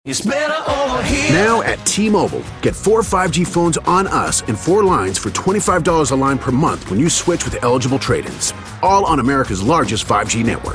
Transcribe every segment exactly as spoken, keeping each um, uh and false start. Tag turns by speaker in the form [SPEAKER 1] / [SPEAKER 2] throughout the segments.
[SPEAKER 1] It's better over here.
[SPEAKER 2] Now at T-Mobile, get four five G phones on us and four lines for twenty-five dollars a line per month when you switch with eligible trade-ins. All on America's largest five G network.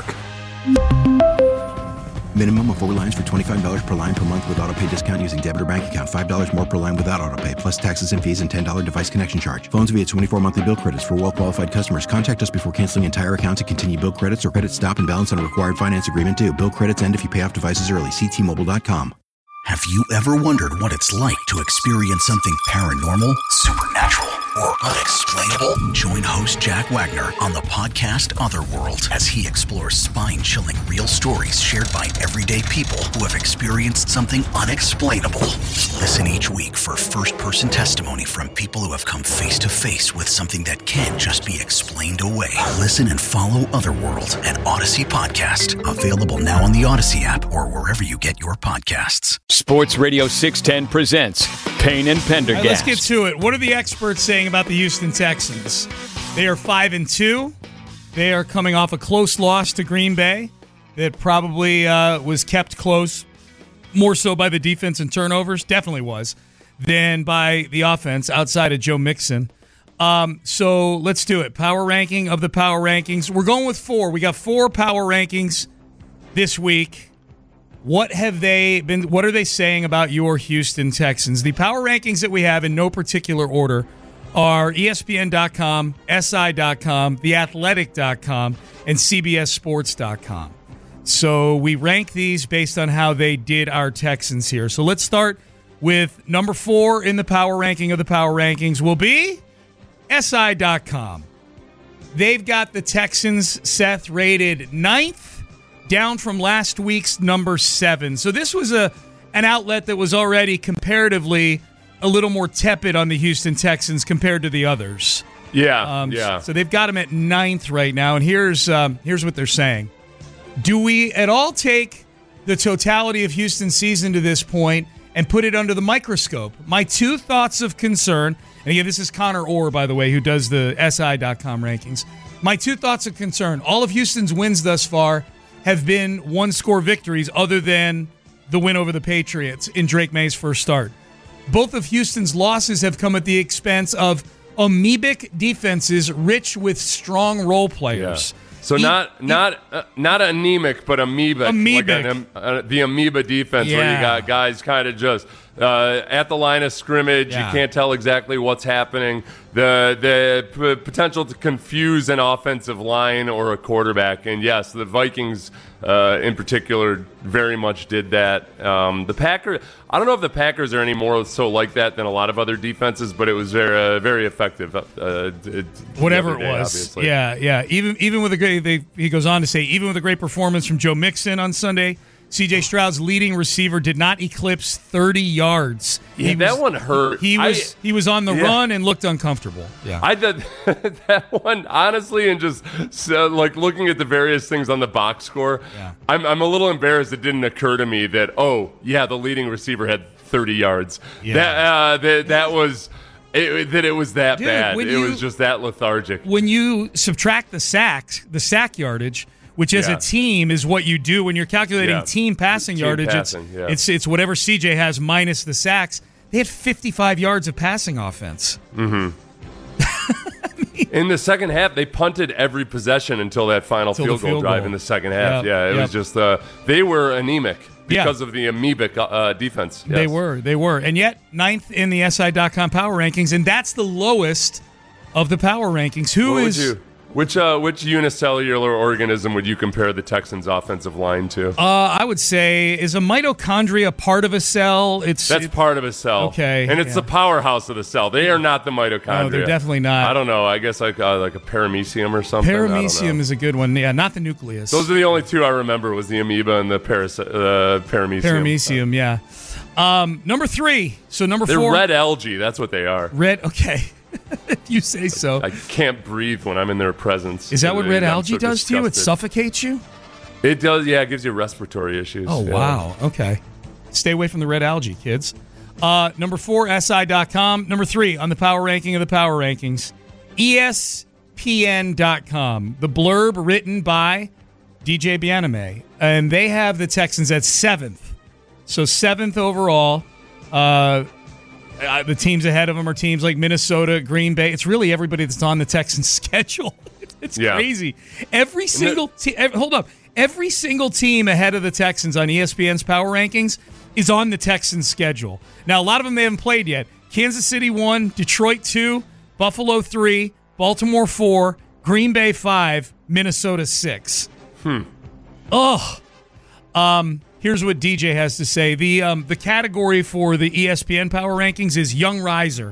[SPEAKER 3] Minimum of four lines for twenty-five dollars per line per month with autopay discount using debit or bank account. five dollars more per line without autopay, plus taxes and fees and ten dollars device connection charge. Phones via twenty-four monthly bill credits for well-qualified customers. Contact us before canceling entire account to continue bill credits or credit stop and balance on a required finance agreement due. Bill credits end if you pay off devices early. See T Mobile dot com.
[SPEAKER 4] Have you ever wondered what it's like to experience something paranormal, supernatural, or unexplainable? Join host Jack Wagner on the podcast Otherworld as he explores spine-chilling real stories shared by everyday people who have experienced something unexplainable. Listen each week for first-person testimony from people who have come face-to-face with something that can't just be explained away. Listen and follow Otherworld, an Odyssey podcast. Available now on the Odyssey app or wherever you get your podcasts.
[SPEAKER 5] Sports Radio six ten presents Payne and Pendergast.
[SPEAKER 6] Right, let's get to it. What are the experts saying about the Houston Texans? They are five and two. They are coming off a close loss to Green Bay that probably uh, was kept close, more so by the defense and turnovers, definitely was, than by the offense outside of Joe Mixon. Um, so let's do it. Power ranking of the power rankings. We're going with four. We got four power rankings this week. What have they been? What are they saying about your Houston Texans? The power rankings that we have in no particular order are E S P N dot com, S I dot com, The Athletic dot com, and C B S Sports dot com. So we rank these based on how they did our Texans here. So let's start with number four in the power ranking of the power rankings will be S I dot com. They've got the Texans, Seth, rated ninth, down from last week's number seven. So this was a an outlet that was already comparatively a little more tepid on the Houston Texans compared to the others.
[SPEAKER 7] Yeah,
[SPEAKER 6] um,
[SPEAKER 7] yeah.
[SPEAKER 6] So they've got them at ninth right now, and here's um, here's what they're saying. Do we at all take the totality of Houston's season to this point and put it under the microscope? My two thoughts of concern, and again, this is Connor Orr, by the way, who does the S I dot com rankings. My two thoughts of concern, all of Houston's wins thus far have been one-score victories other than the win over the Patriots in Drake May's first start. Both of Houston's losses have come at the expense of amoebic defenses rich with strong role players.
[SPEAKER 7] Yeah. So e- not e- not uh, not anemic, but amoebic.
[SPEAKER 6] Amoebic.
[SPEAKER 7] Like an, uh, the amoeba defense
[SPEAKER 6] yeah.
[SPEAKER 7] where you got guys kind of just uh, at the line of scrimmage.
[SPEAKER 6] Yeah.
[SPEAKER 7] You can't tell exactly what's happening. The the p- potential to confuse an offensive line or a quarterback. And yes, the Vikings uh, in particular very much did that. Um, the Packers, I don't know if the Packers are any more so like that than a lot of other defenses, but it was very uh, very effective. Uh, it,
[SPEAKER 6] Whatever it
[SPEAKER 7] day,
[SPEAKER 6] was.
[SPEAKER 7] obviously.
[SPEAKER 6] Yeah, yeah. Even even with a great, they, he goes on to say, even with a great performance from Joe Mixon on Sunday, C J Stroud's leading receiver did not eclipse thirty yards.
[SPEAKER 7] Yeah,
[SPEAKER 6] he
[SPEAKER 7] that
[SPEAKER 6] was,
[SPEAKER 7] one hurt.
[SPEAKER 6] He was
[SPEAKER 7] I,
[SPEAKER 6] he was on the
[SPEAKER 7] yeah.
[SPEAKER 6] run and looked uncomfortable. Yeah,
[SPEAKER 7] I did that one honestly, and just so, like looking at the various things on the box score.
[SPEAKER 6] Yeah.
[SPEAKER 7] I'm I'm a little embarrassed. It didn't occur to me that oh yeah, the leading receiver had thirty yards.
[SPEAKER 6] Yeah.
[SPEAKER 7] That uh, that that was. It, that it was that
[SPEAKER 6] Dude,
[SPEAKER 7] bad. It
[SPEAKER 6] you,
[SPEAKER 7] was just that lethargic.
[SPEAKER 6] When you subtract the sacks, the sack yardage, which as
[SPEAKER 7] yeah.
[SPEAKER 6] a team is what you do when you're calculating
[SPEAKER 7] yeah.
[SPEAKER 6] team passing
[SPEAKER 7] team
[SPEAKER 6] yardage.
[SPEAKER 7] Passing,
[SPEAKER 6] it's,
[SPEAKER 7] yeah.
[SPEAKER 6] it's it's whatever C J has minus the sacks. They had fifty-five yards of passing offense.
[SPEAKER 7] Mm-hmm. In the second half, they punted every possession until that final
[SPEAKER 6] until
[SPEAKER 7] field,
[SPEAKER 6] field
[SPEAKER 7] goal drive
[SPEAKER 6] goal.
[SPEAKER 7] in the second half.
[SPEAKER 6] Yep.
[SPEAKER 7] Yeah, it
[SPEAKER 6] yep.
[SPEAKER 7] was just uh, they were anemic because
[SPEAKER 6] yeah.
[SPEAKER 7] of the amoebic uh, defense. Yes.
[SPEAKER 6] They were, they were, and yet ninth in the S I dot com power rankings, and that's the lowest of the power rankings. Who
[SPEAKER 7] what
[SPEAKER 6] is?
[SPEAKER 7] Would you, which uh, which unicellular organism would you compare the Texans' offensive line to?
[SPEAKER 6] Uh, I would say is a mitochondria part of a cell. It's
[SPEAKER 7] that's
[SPEAKER 6] it,
[SPEAKER 7] part of a cell.
[SPEAKER 6] Okay,
[SPEAKER 7] and it's
[SPEAKER 6] yeah.
[SPEAKER 7] the powerhouse of the cell. They are not the mitochondria.
[SPEAKER 6] No, they're definitely not.
[SPEAKER 7] I don't know. I guess like uh, like a paramecium or something.
[SPEAKER 6] Paramecium is a good one. Yeah, not the nucleus.
[SPEAKER 7] Those are the only two I remember. Was the amoeba and the paras- uh, paramecium.
[SPEAKER 6] Paramecium, yeah. Um, number three. So number
[SPEAKER 7] they're
[SPEAKER 6] four.
[SPEAKER 7] They're red algae. That's what they are.
[SPEAKER 6] Red. Okay. You say so.
[SPEAKER 7] I can't breathe when I'm in their presence.
[SPEAKER 6] Is that what red algae
[SPEAKER 7] so
[SPEAKER 6] does
[SPEAKER 7] disgusted.
[SPEAKER 6] to you? It suffocates you?
[SPEAKER 7] It does, yeah. It gives you respiratory issues.
[SPEAKER 6] Oh,
[SPEAKER 7] yeah.
[SPEAKER 6] wow. Okay. Stay away from the red algae, kids. Uh, number four, S I dot com. Number three, on the power ranking of the power rankings, E S P N dot com. The blurb written by D J Bianame. And they have the Texans at seventh. So seventh overall. Uh, uh, the teams ahead of them are teams like Minnesota, Green Bay. It's really everybody that's on the Texans' schedule. It's
[SPEAKER 7] yeah.
[SPEAKER 6] crazy. Every single team. Hold up. Every single team ahead of the Texans on E S P N's Power Rankings is on the Texans' schedule. Now, a lot of them they haven't played yet. Kansas City one, Detroit two, Buffalo three, Baltimore four, Green Bay five, Minnesota six.
[SPEAKER 7] Hmm.
[SPEAKER 6] Ugh. Um, here's what D J has to say. The um, the category for the E S P N Power Rankings is Young Riser,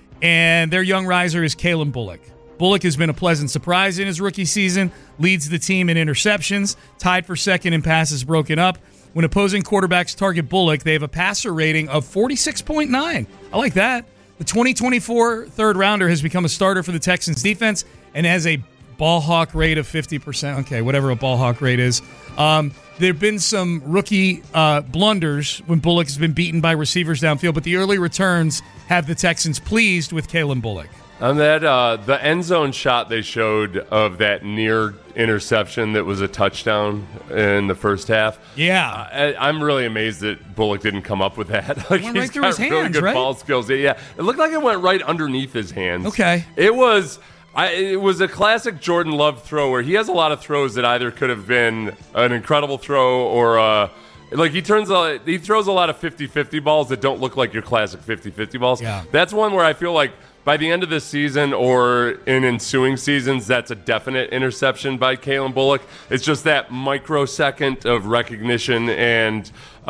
[SPEAKER 6] and their Young Riser is Kalen Bullock. Bullock has been a pleasant surprise in his rookie season, leads the team in interceptions, tied for second in passes broken up. When opposing quarterbacks target Bullock, they have a passer rating of forty-six point nine. I like that. The twenty twenty-four third rounder has become a starter for the Texans defense and has a ball hawk rate of fifty percent. Okay, whatever a ball hawk rate is. Um, there have been some rookie uh, blunders when Bullock has been beaten by receivers downfield, but the early returns have the Texans pleased with Kalen Bullock.
[SPEAKER 7] On that, uh, the end zone shot they showed of that near interception that was a touchdown in the first half.
[SPEAKER 6] Yeah.
[SPEAKER 7] I, I'm really amazed that Bullock didn't come up with that. Like,
[SPEAKER 6] It went
[SPEAKER 7] he's
[SPEAKER 6] right through
[SPEAKER 7] got
[SPEAKER 6] his
[SPEAKER 7] really
[SPEAKER 6] hands,
[SPEAKER 7] good
[SPEAKER 6] right?
[SPEAKER 7] ball skills. Yeah, it looked like it went right underneath his hands.
[SPEAKER 6] Okay.
[SPEAKER 7] It was... I, it was a classic Jordan Love throw where he has a lot of throws that either could have been an incredible throw or uh, like he turns a, he throws a lot of fifty-fifty balls that don't look like your classic fifty-fifty balls.
[SPEAKER 6] Yeah.
[SPEAKER 7] That's one where I feel like by the end of this season or in ensuing seasons, that's a definite interception by Kalen Bullock. It's just that microsecond of recognition and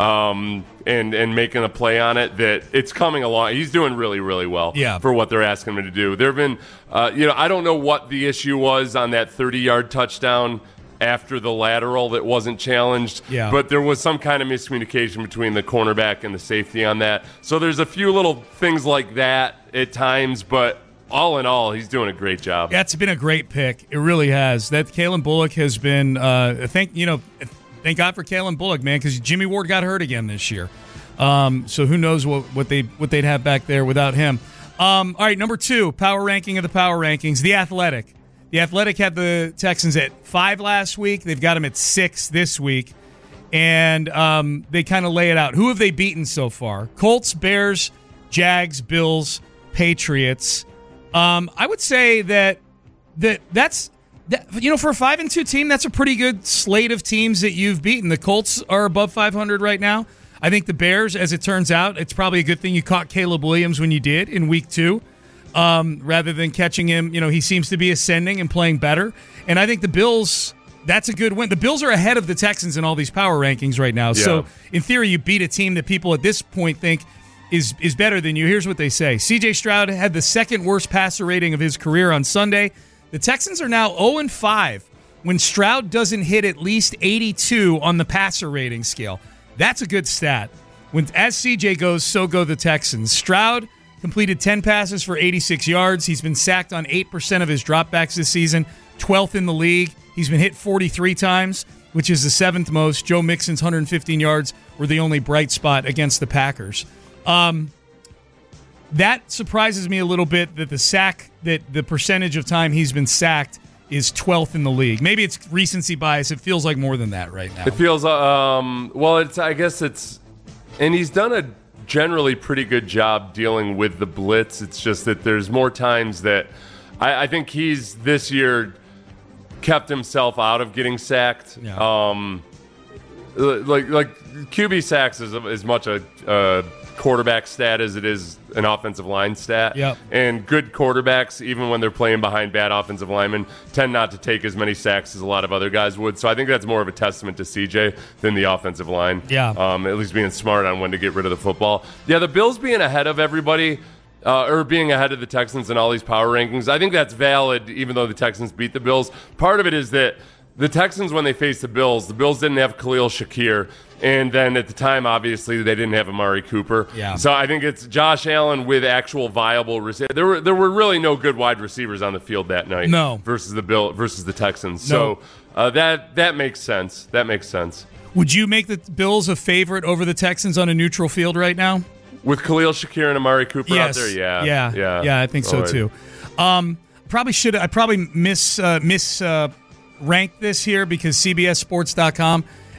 [SPEAKER 7] um, and and making a play on it that it's coming along. He's doing really, really well
[SPEAKER 6] yeah.
[SPEAKER 7] for what they're asking him to do. There have been, uh, you know, I don't know what the issue was on that thirty-yard touchdown after the lateral that wasn't challenged,
[SPEAKER 6] yeah.
[SPEAKER 7] but there was some kind of miscommunication between the cornerback and the safety on that. So there's a few little things like that at times, but all in all, he's doing a great job.
[SPEAKER 6] Yeah, it's been a great pick. It really has. That Kalen Bullock has been, uh, thank you know, thank God for Kalen Bullock, man, because Jimmy Ward got hurt again this year. Um, so who knows what, what they what they'd have back there without him. Um, all right, number two, power ranking of the power rankings, The Athletic. The Athletic had the Texans at five last week. They've got them at six this week. And um, they kind of lay it out. Who have they beaten so far? Colts, Bears, Jags, Bills, Patriots. Um, I would say that that that's that, you know, for a five and two team, that's a pretty good slate of teams that you've beaten. The Colts are above five hundred right now. I think the Bears, as it turns out, it's probably a good thing you caught Caleb Williams when you did in week two. Um, rather than catching him, you know, he seems to be ascending and playing better. And I think the Bills, that's a good win. The Bills are ahead of the Texans in all these power rankings right now. Yeah. So, in theory, you beat a team that people at this point think is is better than you. Here's what they say. C J Stroud had the second worst passer rating of his career on Sunday. The Texans are now oh and five when Stroud doesn't hit at least eighty-two on the passer rating scale. That's a good stat. When as C J goes, so go the Texans. Stroud completed ten passes for eighty-six yards. He's been sacked on eight percent of his dropbacks this season, twelfth in the league. He's been hit forty-three times, which is the seventh most. Joe Mixon's one hundred fifteen yards were the only bright spot against the Packers. Um, that surprises me a little bit that the sack, that the percentage of time he's been sacked is twelfth in the league. Maybe it's recency bias. It feels like more than that right now.
[SPEAKER 7] It feels, um, well, it's, I guess it's, and he's done a generally pretty good job dealing with the blitz. It's just that there's more times that I, I think he's this year kept himself out of getting sacked.
[SPEAKER 6] Yeah.
[SPEAKER 7] Um, like like Q B sacks is as much a, a quarterback stat as it is an offensive line stat.
[SPEAKER 6] Yep.
[SPEAKER 7] And good quarterbacks, even when they're playing behind bad offensive linemen, tend not to take as many sacks as a lot of other guys would. So I think that's more of a testament to C J than the offensive line.
[SPEAKER 6] Yeah.
[SPEAKER 7] Um, at least being smart on when to get rid of the football. Yeah, the Bills being ahead of everybody, uh, or being ahead of the Texans in all these power rankings, I think that's valid, even though the Texans beat the Bills. Part of it is that the Texans, when they faced the Bills, the Bills didn't have Khalil Shakir. And then at the time, obviously, they didn't have Amari Cooper.
[SPEAKER 6] Yeah.
[SPEAKER 7] So I think it's Josh Allen with actual viable receivers. There were there were really no good wide receivers on the field that night.
[SPEAKER 6] No.
[SPEAKER 7] Versus the Bill versus the Texans.
[SPEAKER 6] No.
[SPEAKER 7] So uh, that that makes sense. That makes sense.
[SPEAKER 6] Would you make the Bills a favorite over the Texans on a neutral field right now?
[SPEAKER 7] With Khalil Shakir and Amari Cooper
[SPEAKER 6] Yes.
[SPEAKER 7] out there, yeah,
[SPEAKER 6] yeah,
[SPEAKER 7] yeah,
[SPEAKER 6] yeah. I think so
[SPEAKER 7] All right.
[SPEAKER 6] too. Um, probably should. I probably miss uh, miss uh, ranked this here because C B S Sports dot com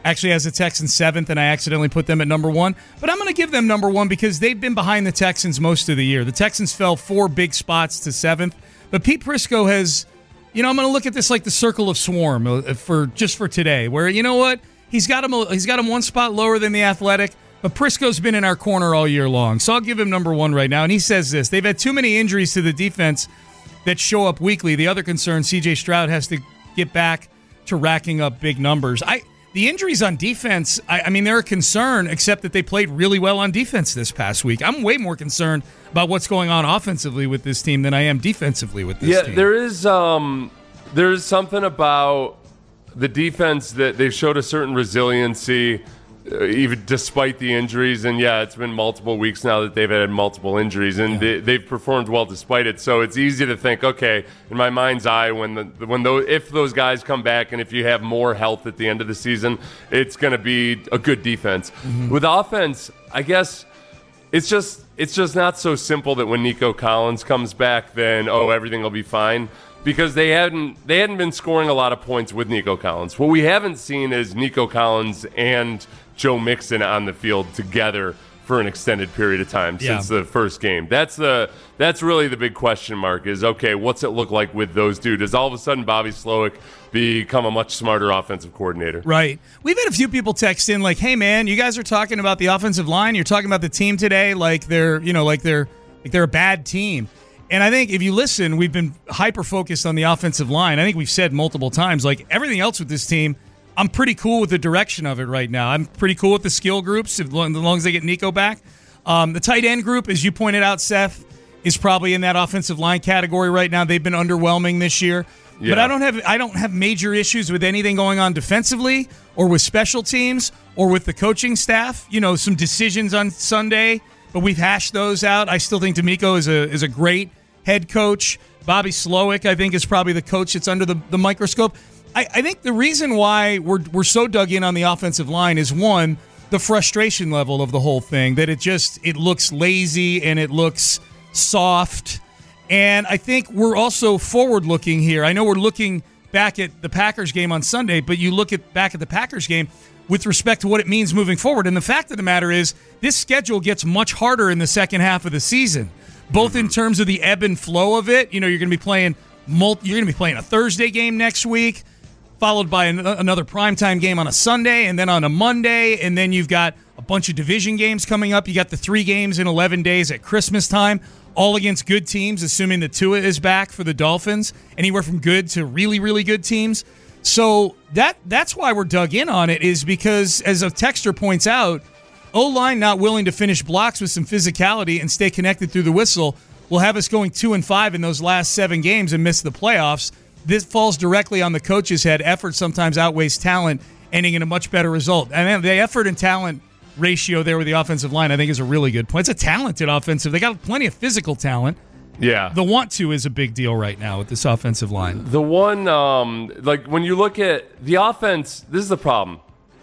[SPEAKER 6] actually has the Texans seventh, and I accidentally put them at number one. But I'm going to give them number one because they've been behind the Texans most of the year. The Texans fell four big spots to seventh, but Pete Prisco has, you know, I'm going to look at this like the circle of swarm for just for today, where, you know what, he's got him, he's got him one spot lower than the Athletic, but Prisco's been in our corner all year long, so I'll give him number one right now. And he says this: they've had too many injuries to the defense that show up weekly. The other concern, C J Stroud has to get back to racking up big numbers. I the injuries on defense, I, I mean, they're a concern, except that they played really well on defense this past week. I'm way more concerned about what's going on offensively with this team than I am defensively with this
[SPEAKER 7] yeah,
[SPEAKER 6] team.
[SPEAKER 7] Yeah, there is um, there is something about the defense that they've showed a certain resiliency. Uh, even despite the injuries, and yeah, it's been multiple weeks now that they've had multiple injuries, and yeah. they, they've performed well despite it. So it's easy to think, okay, in my mind's eye, when the when those if those guys come back, and if you have more health at the end of the season, it's going to be a good defense. Mm-hmm. With offense, I guess it's just it's just not so simple that when Nico Collins comes back, then oh, everything will be fine. Because they hadn't they hadn't been scoring a lot of points with Nico Collins. What we haven't seen is Nico Collins and Joe Mixon on the field together for an extended period of time
[SPEAKER 6] yeah.
[SPEAKER 7] since the first game. That's the that's really the big question mark is, okay, what's it look like with those two? Does all of a sudden Bobby Slowick become a much smarter offensive coordinator?
[SPEAKER 6] Right. We've had a few people text in like, hey, man, you guys are talking about the offensive line. You're talking about the team today like they're, you know, like they're like they're a bad team. And I think if you listen, we've been hyper-focused on the offensive line. I think we've said multiple times, like, everything else with this team, I'm pretty cool with the direction of it right now. I'm pretty cool with the skill groups, as long as they get Nico back. Um, the tight end group, as you pointed out, Seth, is probably in that offensive line category right now. They've been underwhelming this year. Yeah. But I don't have I don't have major issues with anything going on defensively or with special teams or with the coaching staff. You know, some decisions on Sunday, but we've hashed those out. I still think D'Amico is a is a great head coach. Bobby Slowick, I think, is probably the coach that's under the, the microscope. I, I think the reason why we're we're so dug in on the offensive line is, one, the frustration level of the whole thing, that it just it looks lazy and it looks soft. And I think we're also forward-looking here. I know we're looking back at the Packers game on Sunday, but you look at back at the Packers game with respect to what it means moving forward. And the fact of the matter is, this schedule gets much harder in the second half of the season. Both in terms of the ebb and flow of it. You know, you're going to be playing multi, you're going to be playing a Thursday game next week, followed by an, another primetime game on a Sunday, and then on a Monday, and then you've got a bunch of division games coming up. You got the three games in eleven days at Christmas time, all against good teams, assuming that Tua is back for the Dolphins, anywhere from good to really, really good teams. So that that's why we're dug in on it, is because, as a texter points out, O-line not willing to finish blocks with some physicality and stay connected through the whistle will have us going two and five in those last seven games and miss the playoffs. This falls directly on the coach's head. Effort sometimes outweighs talent, ending in a much better result. And the effort and talent ratio there with the offensive line, I think, is a really good point. It's a talented offensive. They got plenty of physical talent.
[SPEAKER 7] Yeah.
[SPEAKER 6] The want to is a big deal right now with this offensive line.
[SPEAKER 7] The one, um, like, when you look at the offense, this is the problem.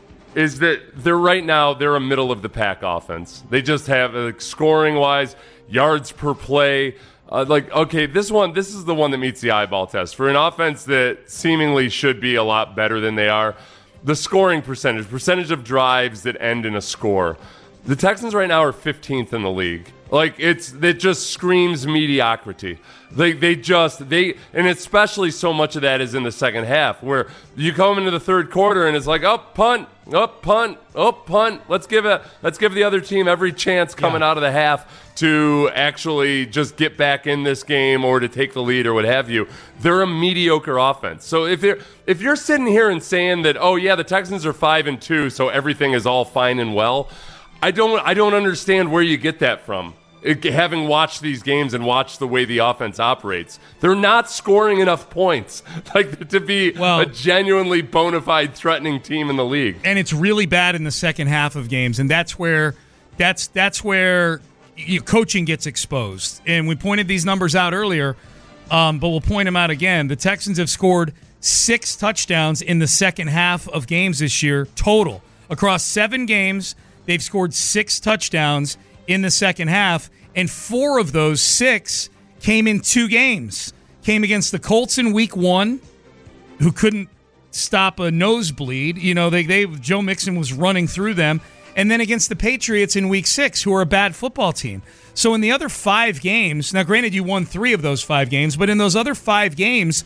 [SPEAKER 7] Is that they're right now, they're a middle-of-the-pack offense. They just have, like, scoring-wise, yards per play. Uh, like, okay, this one, this is the one that meets the eyeball test. For an offense that seemingly should be a lot better than they are, the scoring percentage, percentage of drives that end in a score. The Texans right now are fifteenth in the league. Like, it's it just screams mediocrity. They they just they and especially so much of that is in the second half, where you come into the third quarter and it's like, oh, punt, oh, punt, oh, punt. Let's give it let's give the other team every chance coming yeah. out of the half to actually just get back in this game or to take the lead or what have you. They're a mediocre offense. So if you're if you're sitting here and saying that, oh yeah, the Texans are five and two, so everything is all fine and well, I don't I don't understand where you get that from. It, having watched these games and watched the way the offense operates, they're not scoring enough points like to be well, a genuinely bona fide threatening team in the league.
[SPEAKER 6] And it's really bad in the second half of games, and that's where that's that's where you, coaching gets exposed. And we pointed these numbers out earlier, um, but we'll point them out again. The Texans have scored six touchdowns in the second half of games this year total. Across seven games, they've scored six touchdowns in the second half, and four of those six came in two games. Came against the Colts in week one, who couldn't stop a nosebleed. You know, they, they Joe Mixon was running through them. And then against the Patriots in week six, who are a bad football team. So in the other five games, now granted you won three of those five games, but in those other five games,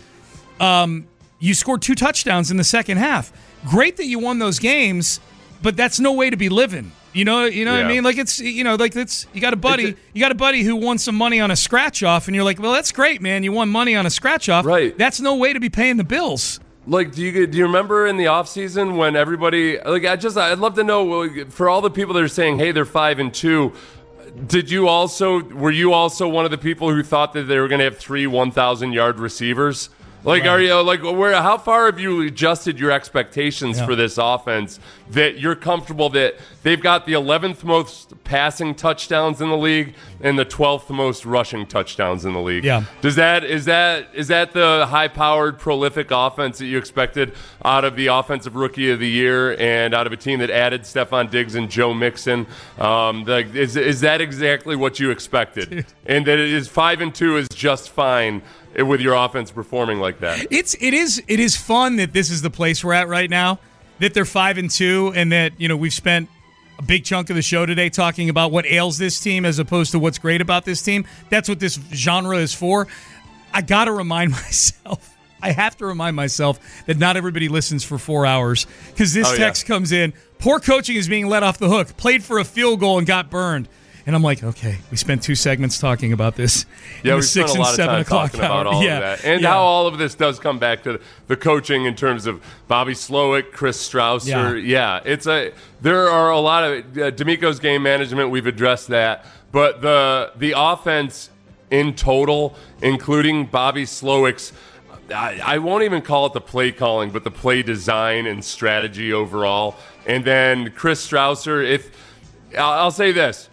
[SPEAKER 6] um, you scored two touchdowns in the second half. Great that you won those games, but that's no way to be living. You know, you know
[SPEAKER 7] yeah.
[SPEAKER 6] what I mean? Like it's, you know, like it's, you got a buddy, a, you got a buddy who won some money on a scratch off, and you're like, well, that's great, man. You won money on a scratch off.
[SPEAKER 7] Right.
[SPEAKER 6] That's no way to be paying the bills.
[SPEAKER 7] Like, do you do you remember in the offseason when everybody, like, I just, I'd love to know, for all the people that are saying, hey, they're five and two, did you also, were you also one of the people who thought that they were going to have three one thousand yard receivers? Like, right. are you, like, where, how far have you adjusted your expectations yeah. for this offense that you're comfortable that they've got the eleventh most passing touchdowns in the league and the twelfth most rushing touchdowns in the league?
[SPEAKER 6] Yeah.
[SPEAKER 7] Does that, is that, is that the high-powered, prolific offense that you expected out of the Offensive Rookie of the Year and out of a team that added Stephon Diggs and Joe Mixon? Um, the, is, is that exactly what you expected? Dude. And that it is five and two is just fine with your offense performing like that?
[SPEAKER 6] It's it is it is fun that this is the place we're at right now, that they're five and two, and that, you know, we've spent a big chunk of the show today talking about what ails this team as opposed to what's great about this team. That's what this genre is for. I got to remind myself, I have to remind myself that not everybody listens for four hours because this
[SPEAKER 7] oh,
[SPEAKER 6] text
[SPEAKER 7] yeah.
[SPEAKER 6] comes in, poor coaching is being let off the hook, played for a field goal and got burned. And I'm like, okay, we spent two segments talking about this.
[SPEAKER 7] Yeah, we
[SPEAKER 6] six
[SPEAKER 7] spent a lot
[SPEAKER 6] and seven
[SPEAKER 7] of time talking about all
[SPEAKER 6] yeah.
[SPEAKER 7] of that. And
[SPEAKER 6] yeah.
[SPEAKER 7] how all of this does come back to the coaching in terms of Bobby Slowick, Chris Strausser. Yeah, yeah it's a there are a lot of uh, D'Amico's game management. We've addressed that. But the the offense in total, including Bobby Slowick's, I, I won't even call it the play calling, but the play design and strategy overall. And then Chris Strausser, if I'll, I'll say this.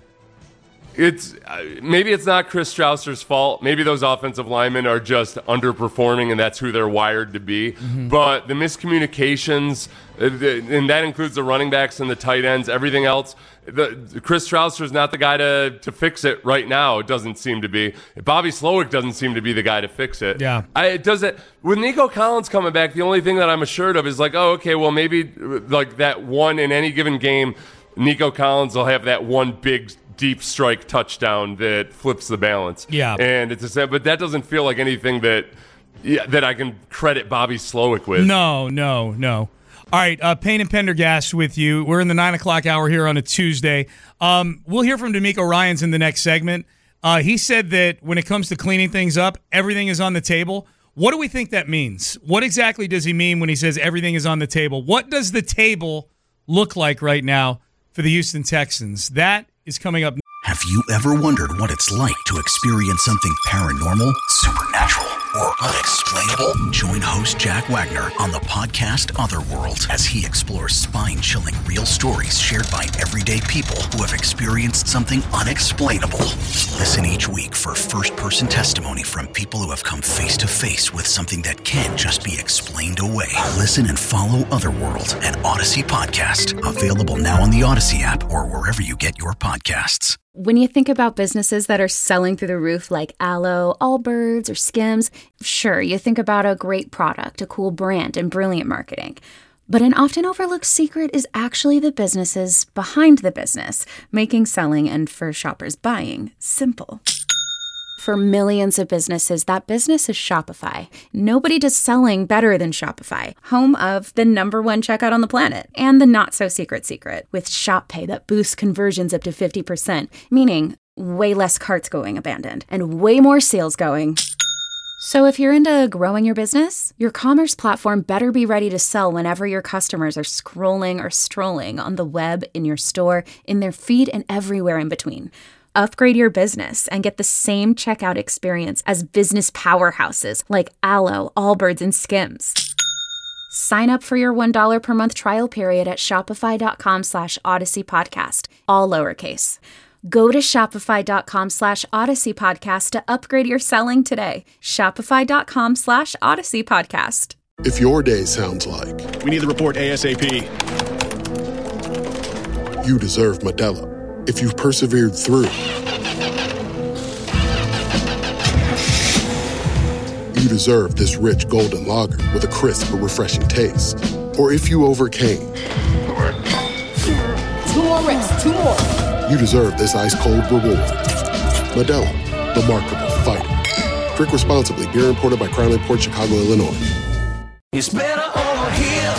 [SPEAKER 7] It's uh, maybe it's not Chris Strausser's fault. Maybe those offensive linemen are just underperforming, and that's who they're wired to be. Mm-hmm. But the miscommunications, uh, the, and that includes the running backs and the tight ends, everything else. The, Chris Strausser is not the guy to, to fix it right now. It doesn't seem to be. Bobby Slowick doesn't seem to be the guy to fix it.
[SPEAKER 6] Yeah,
[SPEAKER 7] I, it does it with Nico Collins coming back. The only thing that I'm assured of is like, oh, okay, well maybe like that one in any given game, Nico Collins will have that one big deep strike touchdown that flips the balance.
[SPEAKER 6] Yeah.
[SPEAKER 7] And it's a, but that doesn't feel like anything that yeah, that I can credit Bobby Slowick with.
[SPEAKER 6] No, no, no. All right, uh, Payne and Pendergast with you. We're in the nine o'clock hour here on a Tuesday. Um, we'll hear from D'Amico Ryans in the next segment. Uh, he said that when it comes to cleaning things up, everything is on the table. What do we think that means? What exactly does he mean when he says everything is on the table? What does the table look like right now for the Houston Texans? That is coming up.
[SPEAKER 4] Have you ever wondered what it's like to experience something paranormal, supernatural, or unexplainable? Join host Jack Wagner on the podcast Otherworld as he explores spine-chilling real stories shared by everyday people who have experienced something unexplainable. Listen each week for first-person testimony from people who have come face-to-face with something that can't just be explained away. Listen and follow Otherworld, an Odyssey podcast. Available now on the Odyssey app or wherever you get your podcasts.
[SPEAKER 1] When you think about businesses that are selling through the roof like Aloe, Allbirds, or Skims, sure, you think about a great product, a cool brand, and brilliant marketing. But an often overlooked secret is actually the businesses behind the business, making selling and, for shoppers, buying simple. For millions of businesses, that business is Shopify. Nobody does selling better than Shopify, home of the number one checkout on the planet, and the not-so-secret secret, with Shop Pay that boosts conversions up to fifty percent, meaning way less carts going abandoned, and way more sales going. So if you're into growing your business, your commerce platform better be ready to sell whenever your customers are scrolling or strolling on the web, in your store, in their feed, and everywhere in between. Upgrade your business and get the same checkout experience as business powerhouses like Aloe, Allbirds, and Skims. Sign up for your one dollar per month trial period at shopify.com slash Odyssey Podcast, all lowercase. Go to shopify.com slash Odyssey Podcast to upgrade your selling today. Shopify.com slash Odyssey Podcast.
[SPEAKER 8] If your day sounds like...
[SPEAKER 9] We need the report ASAP.
[SPEAKER 8] You deserve Modelo. If you've persevered through, you deserve this rich golden lager with a crisp but refreshing taste. Or if you overcame.
[SPEAKER 10] Two more reps, two more.
[SPEAKER 8] You deserve this ice-cold reward. Modelo, the Markable Fighter. Drink responsibly. Beer imported by Crown Imports, Chicago, Illinois.
[SPEAKER 11] It's better over here.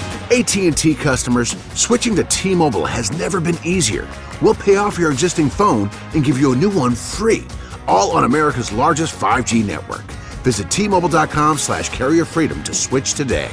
[SPEAKER 2] A T and T customers, switching to T-Mobile has never been easier. We'll pay off your existing phone and give you a new one free, all on America's largest five G network. Visit T-Mobile.com slash carrier freedom to switch today.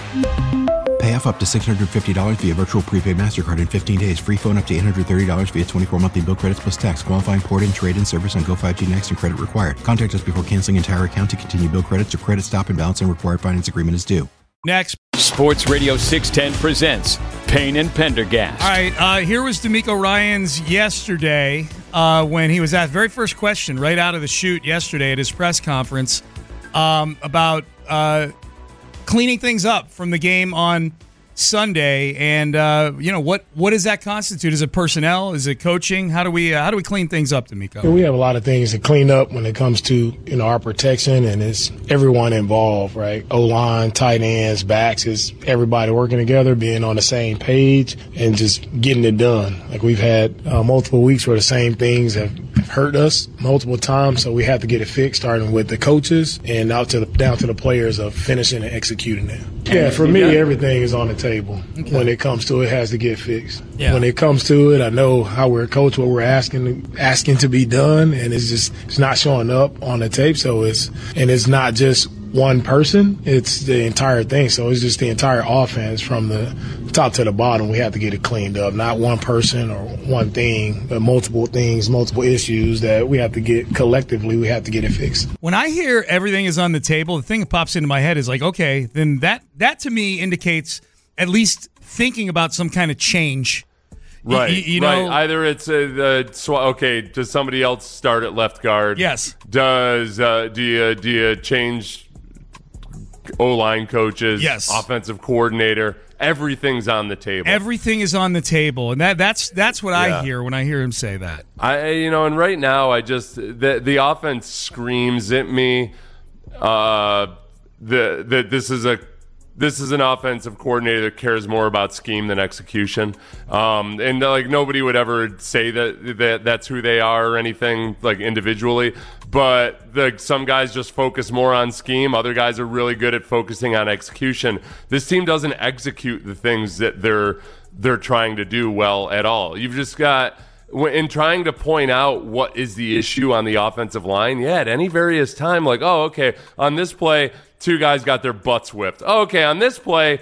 [SPEAKER 3] Pay off up to six hundred fifty dollars via virtual prepaid MasterCard in fifteen days. Free phone up to eight hundred thirty dollars via twenty-four monthly bill credits plus tax. Qualifying port and trade-in service on Go five G Next and credit required. Contact us before canceling entire account to continue bill credits or credit stop and balance and required finance agreement is due.
[SPEAKER 6] Next.
[SPEAKER 5] Sports Radio six ten presents Payne and Pendergast.
[SPEAKER 6] All right, uh, here was D'Amico Ryans yesterday uh, when he was asked very first question right out of the chute yesterday at his press conference um, about uh, cleaning things up from the game on Sunday, and uh, you know what? What does that constitute? Is it personnel? Is it coaching? How do we uh, how do we clean things up, D'Amico?
[SPEAKER 12] We have a lot of things to clean up when it comes to you know our protection, and it's everyone involved, right? O-line, tight ends, backs, is everybody working together, being on the same page, and just getting it done. Like we've had uh, multiple weeks where the same things have hurt us multiple times, so we have to get it fixed, starting with the coaches and out to the, down to the players of finishing and executing it. Yeah, for me, everything is on the table. Okay. When it comes to it, it has to get fixed. Yeah. When it comes to it, I know how we're coached, what we're asking asking to be done, and it's just it's not showing up on the tape. So it's and it's not just one person; it's the entire thing. So it's just the entire offense from the top to the bottom. We have to get it cleaned up. Not one person or one thing, but multiple things, multiple issues that we have to get collectively. We have to get it fixed.
[SPEAKER 6] When I hear everything is on the table, the thing that pops into my head is like, okay, then that that to me indicates at least thinking about some kind of change.
[SPEAKER 7] Right,
[SPEAKER 6] you, you know,
[SPEAKER 7] right. Either it's a, a sw- okay. Does somebody else start at left guard?
[SPEAKER 6] Yes.
[SPEAKER 7] Does uh, do you do you change O-line coaches?
[SPEAKER 6] Yes.
[SPEAKER 7] Offensive coordinator. Everything's on the table.
[SPEAKER 6] Everything is on the table, and that that's that's what
[SPEAKER 7] yeah.
[SPEAKER 6] I hear when I hear him say that.
[SPEAKER 7] I you know, and right now I just the the offense screams at me. Uh, the that this is a. This is an offensive coordinator that cares more about scheme than execution, um, and like nobody would ever say that, that that's who they are or anything like individually. But the, some guys just focus more on scheme. Other guys are really good at focusing on execution. This team doesn't execute the things that they're they're trying to do well at all. You've just got. In trying to point out what is the issue on the offensive line, yeah, at any various time, like, oh, okay, on this play, two guys got their butts whipped. Oh, okay, on this play,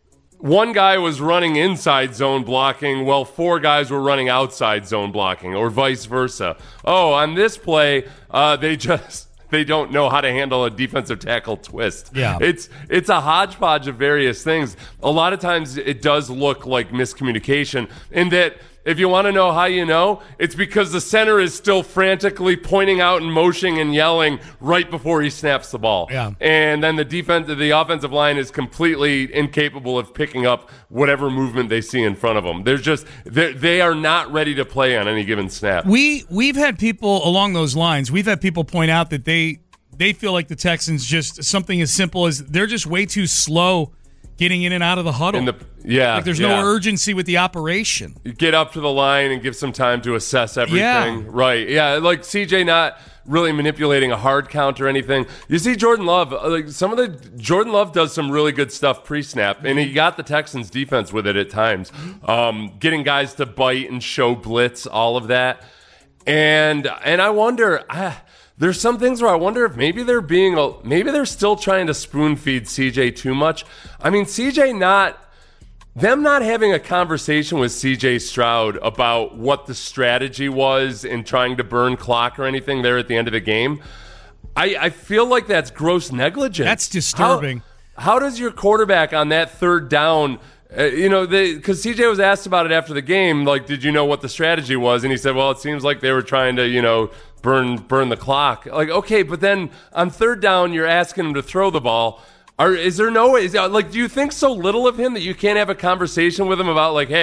[SPEAKER 7] one guy was running inside zone blocking while four guys were running outside zone blocking, or vice versa. Oh, on this play, uh, they just... they don't know how to handle a defensive tackle twist.
[SPEAKER 6] Yeah.
[SPEAKER 7] It's it's a hodgepodge of various things. A lot of times it does look like miscommunication in that if you want to know how you know, it's because the center is still frantically pointing out and motioning and yelling right before he snaps the ball.
[SPEAKER 6] Yeah.
[SPEAKER 7] And then the defense, the offensive line is completely incapable of picking up whatever movement they see in front of them. They're just they are not ready to play on any given snap.
[SPEAKER 6] We we've had people along those lines. We've had people point out that they they feel like the Texans just something as simple as they're just way too slow getting in and out of the huddle.
[SPEAKER 7] In the, yeah,
[SPEAKER 6] like there's
[SPEAKER 7] yeah.
[SPEAKER 6] no urgency with the operation.
[SPEAKER 7] You get up to the line and give some time to assess everything.
[SPEAKER 6] Yeah.
[SPEAKER 7] Right. Yeah, like C J not really manipulating a hard count or anything. You see Jordan Love, like some of the Jordan Love does some really good stuff pre-snap, and he got the Texans defense with it at times. Um, getting guys to bite and show blitz, all of that. And and I wonder, ah, there's some things where I wonder if maybe they're being, maybe they're still trying to spoon feed C J too much. I mean, C J not, them not having a conversation with C J Stroud about what the strategy was in trying to burn clock or anything there at the end of the game, I, I feel like that's gross negligence.
[SPEAKER 6] That's disturbing.
[SPEAKER 7] How, how does your quarterback on that third down, uh, you know, because C J was asked about it after the game, like, did you know what the strategy was? And he said, well, it seems like they were trying to, you know, burn burn the clock. Like, okay, but then on third down, you're asking him to throw the ball. Are, is there no way, is, like, do you think so little of him that you can't have a conversation with him about, like, hey,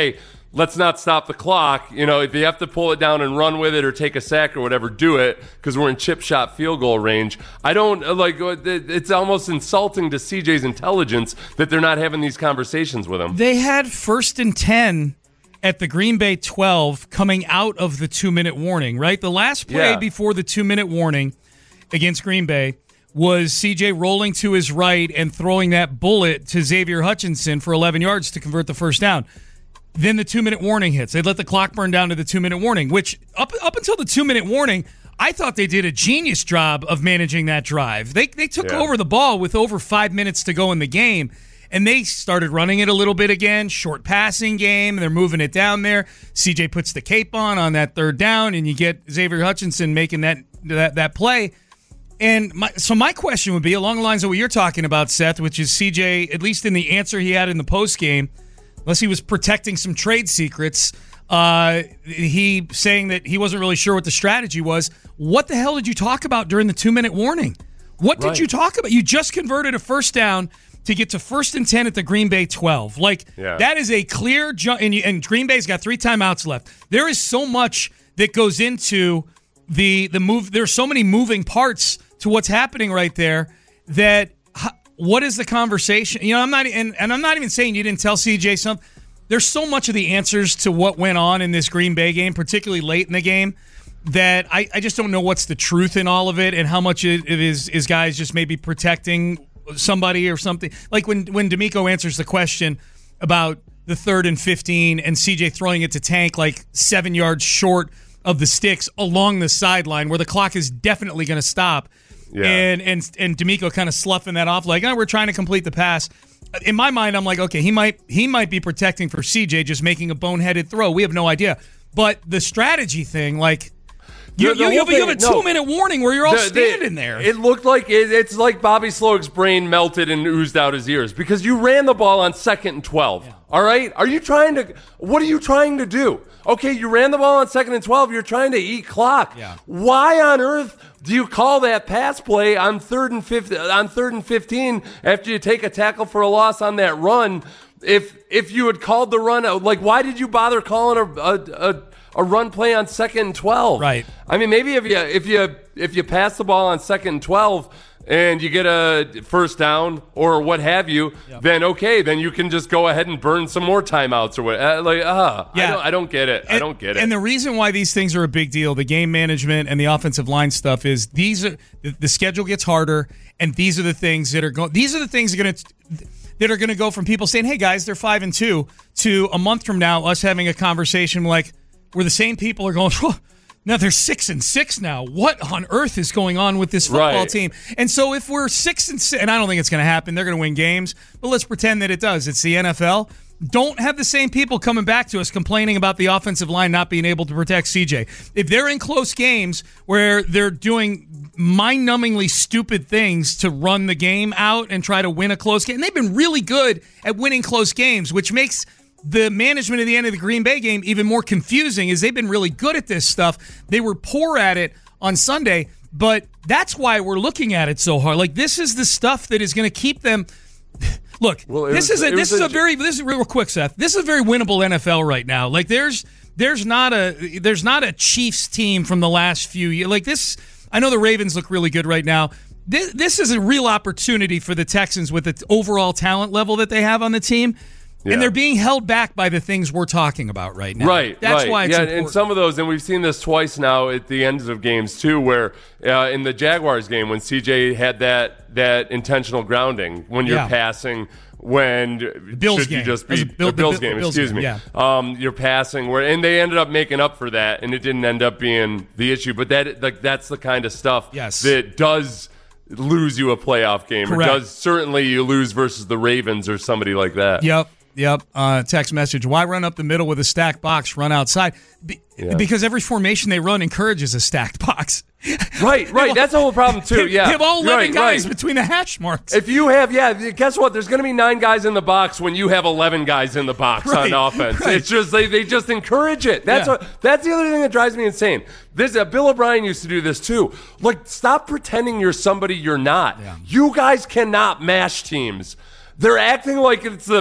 [SPEAKER 7] let's not stop the clock. You know, if you have to pull it down and run with it or take a sack or whatever, do it, because we're in chip shot field goal range. I don't, like, it's almost insulting to C J's intelligence that they're not having these conversations with him.
[SPEAKER 6] They had first and ten at the Green Bay twelve coming out of the two-minute warning, right? The last play
[SPEAKER 7] Yeah.
[SPEAKER 6] before the two-minute warning against Green Bay was C J rolling to his right and throwing that bullet to Xavier Hutchinson for eleven yards to convert the first down. Then the two-minute warning hits. They let the clock burn down to the two-minute warning, which up up until the two-minute warning, I thought they did a genius job of managing that drive. They they took
[SPEAKER 7] Yeah.
[SPEAKER 6] over the ball with over five minutes to go in the game, and they started running it a little bit again, short passing game. They're moving it down there. C J puts the cape on on that third down, and you get Xavier Hutchinson making that that, that play. And my, so my question would be along the lines of what you're talking about, Seth, which is C J, at least in the answer he had in the postgame, unless he was protecting some trade secrets, uh, he saying that he wasn't really sure what the strategy was. What the hell did you talk about during the two-minute warning? What did
[SPEAKER 7] Right.
[SPEAKER 6] you talk about? You just converted a first down to get to first and ten at the Green Bay twelve. Like,
[SPEAKER 7] Yeah.
[SPEAKER 6] that is a clear jump. And, you, and Green Bay's got three timeouts left. There is so much that goes into the the move. There's so many moving parts to what's happening right there that h- what is the conversation? You know, I'm not, and, and I'm not even saying you didn't tell C J something. There's so much of the answers to what went on in this Green Bay game, particularly late in the game, that I, I just don't know what's the truth in all of it and how much it, it is is guys just maybe protecting somebody or something. Like when, when D'Amico answers the question about the third and fifteen and C J throwing it to Tank like seven yards short of the sticks along the sideline where the clock is definitely going to stop.
[SPEAKER 7] Yeah.
[SPEAKER 6] And and and D'Amico kind of sloughing that off like, oh, we're trying to complete the pass. In my mind, I'm like, okay, he might he might be protecting for C J, just making a boneheaded throw. We have no idea. But the strategy thing, like, you,
[SPEAKER 7] The- the
[SPEAKER 6] you, you,
[SPEAKER 7] whole
[SPEAKER 6] have, you have a
[SPEAKER 7] thing- no.
[SPEAKER 6] two-minute warning where you're all
[SPEAKER 7] The- the-
[SPEAKER 6] standing there.
[SPEAKER 7] It looked like it, it's like Bobby Slowik's brain melted and oozed out his ears because you ran the ball on second and twelve. Yeah. All right? Are you trying to what are you trying to do? Okay, you ran the ball on second and twelve. You're trying to eat clock.
[SPEAKER 6] Yeah.
[SPEAKER 7] Why on earth do you call that pass play on third and fifteen on third and fifteen after you take a tackle for a loss on that run? If if you had called the run, like why did you bother calling a a, a a run play on second and twelve?
[SPEAKER 6] Right.
[SPEAKER 7] I mean, maybe if you if you if you pass the ball on second and twelve and you get a first down or what have you,
[SPEAKER 6] Yep.
[SPEAKER 7] then okay, then you can just go ahead and burn some more timeouts or what. Uh, like, ah,
[SPEAKER 6] Yeah.
[SPEAKER 7] I don't, I don't get it. I
[SPEAKER 6] And-
[SPEAKER 7] don't get it.
[SPEAKER 6] And the reason why these things are a big deal, the game management and the offensive line stuff, is these are the, the schedule gets harder, and these are the things that are going. These are the things that are going to that are going to go from people saying, "Hey guys, they're five and two," to a month from now us having a conversation like where the same people are going, "Whoa, now they're six and six now. What on earth is going on with this football
[SPEAKER 7] Right.
[SPEAKER 6] team?" And so if we're six and six, and I don't think it's going to happen, they're going to win games, but let's pretend that it does. It's the N F L. Don't have the same people coming back to us complaining about the offensive line not being able to protect C J. If they're in close games where they're doing mind-numbingly stupid things to run the game out and try to win a close game, and they've been really good at winning close games, which makes the management at the end of the Green Bay game even more confusing, is they've been really good at this stuff. They were poor at it on Sunday, but that's why we're looking at it so hard. Like, this is the stuff that is going to keep them... Look,
[SPEAKER 7] Well, it
[SPEAKER 6] this
[SPEAKER 7] was-
[SPEAKER 6] is a
[SPEAKER 7] it
[SPEAKER 6] this
[SPEAKER 7] was
[SPEAKER 6] is
[SPEAKER 7] a-
[SPEAKER 6] a very this is real quick, Seth. This is a very winnable N F L right now. Like there's there's not a there's not a Chiefs team from the last few years. Like this, I know the Ravens look really good right now. This, this is a real opportunity for the Texans with the overall talent level that they have on the team.
[SPEAKER 7] Yeah.
[SPEAKER 6] And they're being held back by the things we're talking about right now.
[SPEAKER 7] Right,
[SPEAKER 6] That's
[SPEAKER 7] right.
[SPEAKER 6] why it's
[SPEAKER 7] yeah,
[SPEAKER 6] important.
[SPEAKER 7] and some of those, and we've seen this twice now at the ends of games too, where uh, in the Jaguars game when C J had that that intentional grounding when you're
[SPEAKER 6] Yeah.
[SPEAKER 7] passing, when
[SPEAKER 6] Bills
[SPEAKER 7] should you
[SPEAKER 6] game.
[SPEAKER 7] just
[SPEAKER 6] It was
[SPEAKER 7] be
[SPEAKER 6] a Bill-
[SPEAKER 7] the Bills
[SPEAKER 6] the Bill-
[SPEAKER 7] game?
[SPEAKER 6] Bills
[SPEAKER 7] excuse
[SPEAKER 6] game,
[SPEAKER 7] me.
[SPEAKER 6] yeah.
[SPEAKER 7] Um, you're passing where, and they ended up making up for that, and it didn't end up being the issue. But that like that's the kind of stuff
[SPEAKER 6] Yes.
[SPEAKER 7] that does lose you a playoff game,
[SPEAKER 6] Correct.
[SPEAKER 7] or does certainly you lose versus the Ravens or somebody like that.
[SPEAKER 6] Yep. Yep. Uh, text message. Why run up the middle with a stacked box? Run outside. Be-
[SPEAKER 7] Yeah.
[SPEAKER 6] Because every formation they run encourages a stacked box.
[SPEAKER 7] Right, right. That's the whole problem too. Yeah,
[SPEAKER 6] They have all eleven
[SPEAKER 7] right,
[SPEAKER 6] guys
[SPEAKER 7] right.
[SPEAKER 6] between the hash marks.
[SPEAKER 7] If you have, yeah, guess what? There's going to be nine guys in the box when you have eleven guys in the box
[SPEAKER 6] Right,
[SPEAKER 7] on offense.
[SPEAKER 6] right.
[SPEAKER 7] It's just they, they just encourage it. That's
[SPEAKER 6] Yeah.
[SPEAKER 7] what. That's the other thing that drives me insane. This uh, Bill O'Brien used to do this too. Like, stop pretending you're somebody you're not.
[SPEAKER 6] Yeah.
[SPEAKER 7] You guys cannot mash teams. They're acting like it's the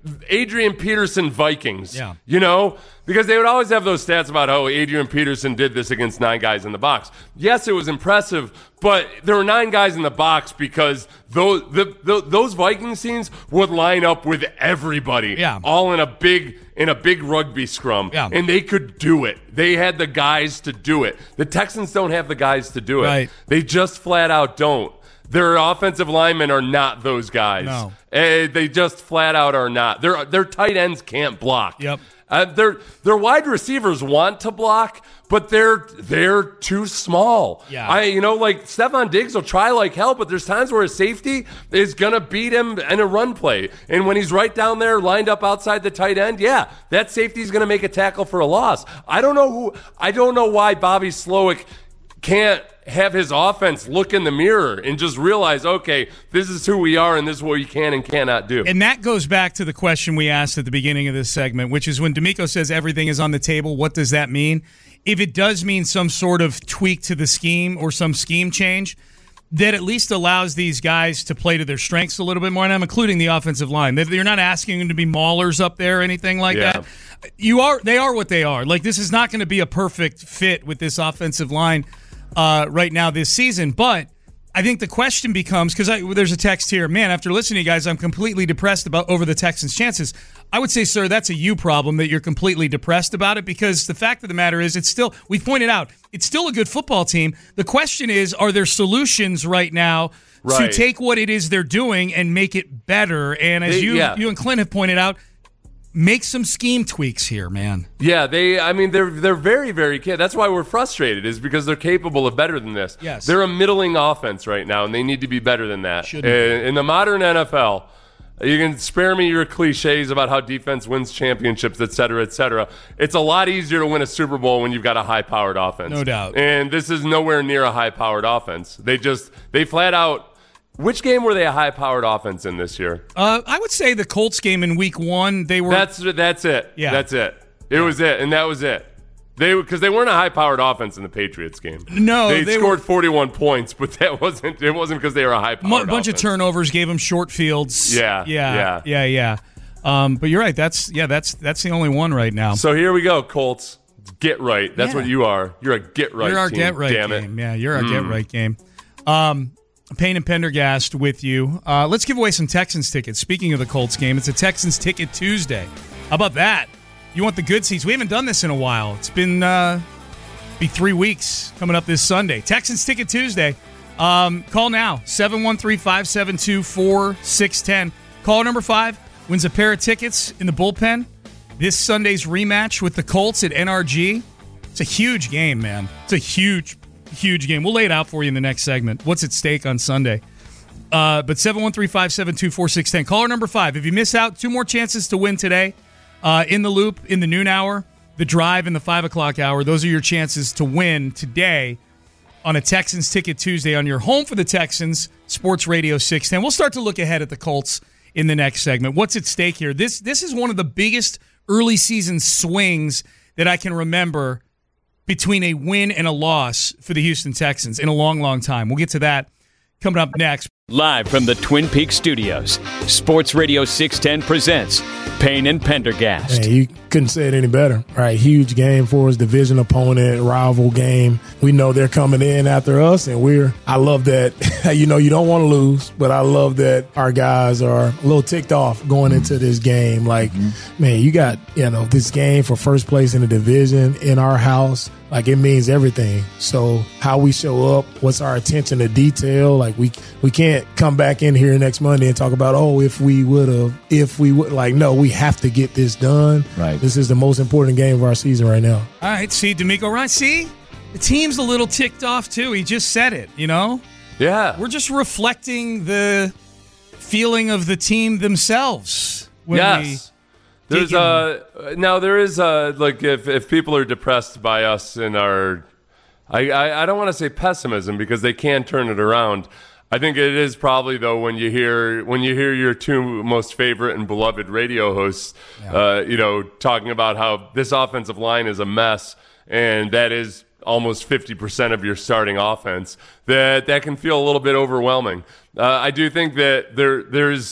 [SPEAKER 7] Adrian Peterson Vikings.
[SPEAKER 6] Yeah.
[SPEAKER 7] You know? Because they would always have those stats about how Adrian Peterson did this against nine guys in the box. Yes, it was impressive, but there were nine guys in the box because those the, the, those Vikings teams would line up with everybody,
[SPEAKER 6] yeah.
[SPEAKER 7] all in a big in a big rugby scrum,
[SPEAKER 6] yeah.
[SPEAKER 7] and they could do it. They had the guys to do it. The Texans don't have the guys to do it.
[SPEAKER 6] Right.
[SPEAKER 7] They just flat out don't. Their offensive linemen are not those guys.
[SPEAKER 6] No.
[SPEAKER 7] Uh, they just flat out are not. Their their tight ends can't block.
[SPEAKER 6] Yep.
[SPEAKER 7] Uh, their their wide receivers want to block, but they're they're too small.
[SPEAKER 6] Yeah.
[SPEAKER 7] I you know like Stephon Diggs will try like hell, but there's times where a safety is gonna beat him in a run play, and when he's right down there lined up outside the tight end, yeah, that safety's gonna make a tackle for a loss. I don't know who. I don't know why Bobby Slowick can't have his offense look in the mirror and just realize, okay, this is who we are and this is what we can and cannot do.
[SPEAKER 6] And that goes back to the question we asked at the beginning of this segment, which is when D'Amico says everything is on the table, what does that mean? If it does mean some sort of tweak to the scheme or some scheme change, that at least allows these guys to play to their strengths a little bit more, and I'm including the offensive line. You're not asking them to be maulers up there or anything like
[SPEAKER 7] Yeah.
[SPEAKER 6] that. You are. They are what they are. Like, this is not going to be a perfect fit with this offensive line Uh, right now this season, but I think the question becomes, because there's a text here, man, after listening to you guys, I'm completely depressed about over the Texans' chances. I would say, sir, that's a you problem that you're completely depressed about it, because the fact of the matter is, it's still, we've pointed out, it's still a good football team. The question is, are there solutions right now
[SPEAKER 7] Right.
[SPEAKER 6] to take what it is they're doing and make it better? And as
[SPEAKER 7] They-
[SPEAKER 6] you
[SPEAKER 7] yeah.
[SPEAKER 6] you and Clint have pointed out, make some scheme tweaks here, man.
[SPEAKER 7] Yeah, they. I mean, they're they're very very kid. That's why we're frustrated, is because they're capable of better than this.
[SPEAKER 6] Yes.
[SPEAKER 7] They're a middling offense right now, and they need to be better than that.
[SPEAKER 6] Shouldn't
[SPEAKER 7] In, in the modern N F L, you can spare me your cliches about how defense wins championships, et cetera, et cetera. It's a lot easier to win a Super Bowl when you've got a high-powered offense.
[SPEAKER 6] No doubt.
[SPEAKER 7] And this is nowhere near a high-powered offense. They just they flat out. Which game were they a high-powered offense in this year?
[SPEAKER 6] Uh, I would say the Colts game in week one, they were...
[SPEAKER 7] That's that's it.
[SPEAKER 6] Yeah.
[SPEAKER 7] That's it. It yeah. was it, and that was it. They because they weren't a high-powered offense in the Patriots game.
[SPEAKER 6] No,
[SPEAKER 7] they,
[SPEAKER 6] they
[SPEAKER 7] scored
[SPEAKER 6] were,
[SPEAKER 7] forty-one points, but that wasn't. It wasn't because they were a high-powered.
[SPEAKER 6] A bunch
[SPEAKER 7] offense.
[SPEAKER 6] of turnovers gave them short fields.
[SPEAKER 7] Yeah,
[SPEAKER 6] yeah, yeah, yeah. yeah. Um, but you're right. That's yeah. That's that's the only one right now.
[SPEAKER 7] So here we go, Colts. Get right. That's
[SPEAKER 6] yeah.
[SPEAKER 7] what you are. You're a get right.
[SPEAKER 6] You're our
[SPEAKER 7] team.
[SPEAKER 6] get right
[SPEAKER 7] Damn
[SPEAKER 6] game.
[SPEAKER 7] It.
[SPEAKER 6] Yeah, you're our
[SPEAKER 7] mm.
[SPEAKER 6] get right game. Um, Payne and Pendergast with you. Uh, let's give away some Texans tickets. Speaking of the Colts game, it's a Texans Ticket Tuesday. How about that? You want the good seats? We haven't done this in a while. It's been uh, be three weeks coming up this Sunday. Texans Ticket Tuesday. Um, call now, seven one three, five seven two, four six one zero. Caller number five wins a pair of tickets in the bullpen. This Sunday's rematch with the Colts at N R G. It's a huge game, man. It's a huge Huge game. We'll lay it out for you in the next segment. What's at stake on Sunday? Uh, but seven one three, five seven two, four six one zero. Caller number five. If you miss out, two more chances to win today. Uh, in the Loop, in the noon hour, the Drive, in the five o'clock hour. Those are your chances to win today on a Texans Ticket Tuesday on your home for the Texans, Sports Radio six ten. We'll start to look ahead at the Colts in the next segment. What's at stake here? This, this is one of the biggest early season swings that I can remember between a win and a loss for the Houston Texans in a long, long time. We'll get to that coming up next.
[SPEAKER 5] Live from the Twin Peaks studios, Sports Radio six ten presents Payne and Pendergast.
[SPEAKER 12] Man, you couldn't say it any better. All right, huge game for us, division opponent, rival game. We know they're coming in after us, and we're, I love that, you know, you don't want to lose, but I love that our guys are a little ticked off going into this game. Like, mm-hmm. man, you got, you know, this game for first place in the division in our house. Like, it means everything. So how we show up, what's our attention to detail? Like, we we can't come back in here next Monday and talk about, oh, if we would have, if we would. Like, no, we have to get this done.
[SPEAKER 10] Right.
[SPEAKER 12] This is the most important game of our season right now.
[SPEAKER 6] All right, see, D'Amico Ryan, see? The team's a little ticked off, too. He just said it, you know?
[SPEAKER 7] Yeah.
[SPEAKER 6] We're just reflecting the feeling of the team themselves. When
[SPEAKER 7] yes.
[SPEAKER 6] We
[SPEAKER 7] There's uh now there is uh like if, if people are depressed by us in our I, I, I don't want to say pessimism because they can turn it around. I think it is probably though when you hear when you hear your two most favorite and beloved radio hosts yeah. uh you know talking about how this offensive line is a mess and that is almost fifty percent of your starting offense, that that can feel a little bit overwhelming. Uh, I do think that there there's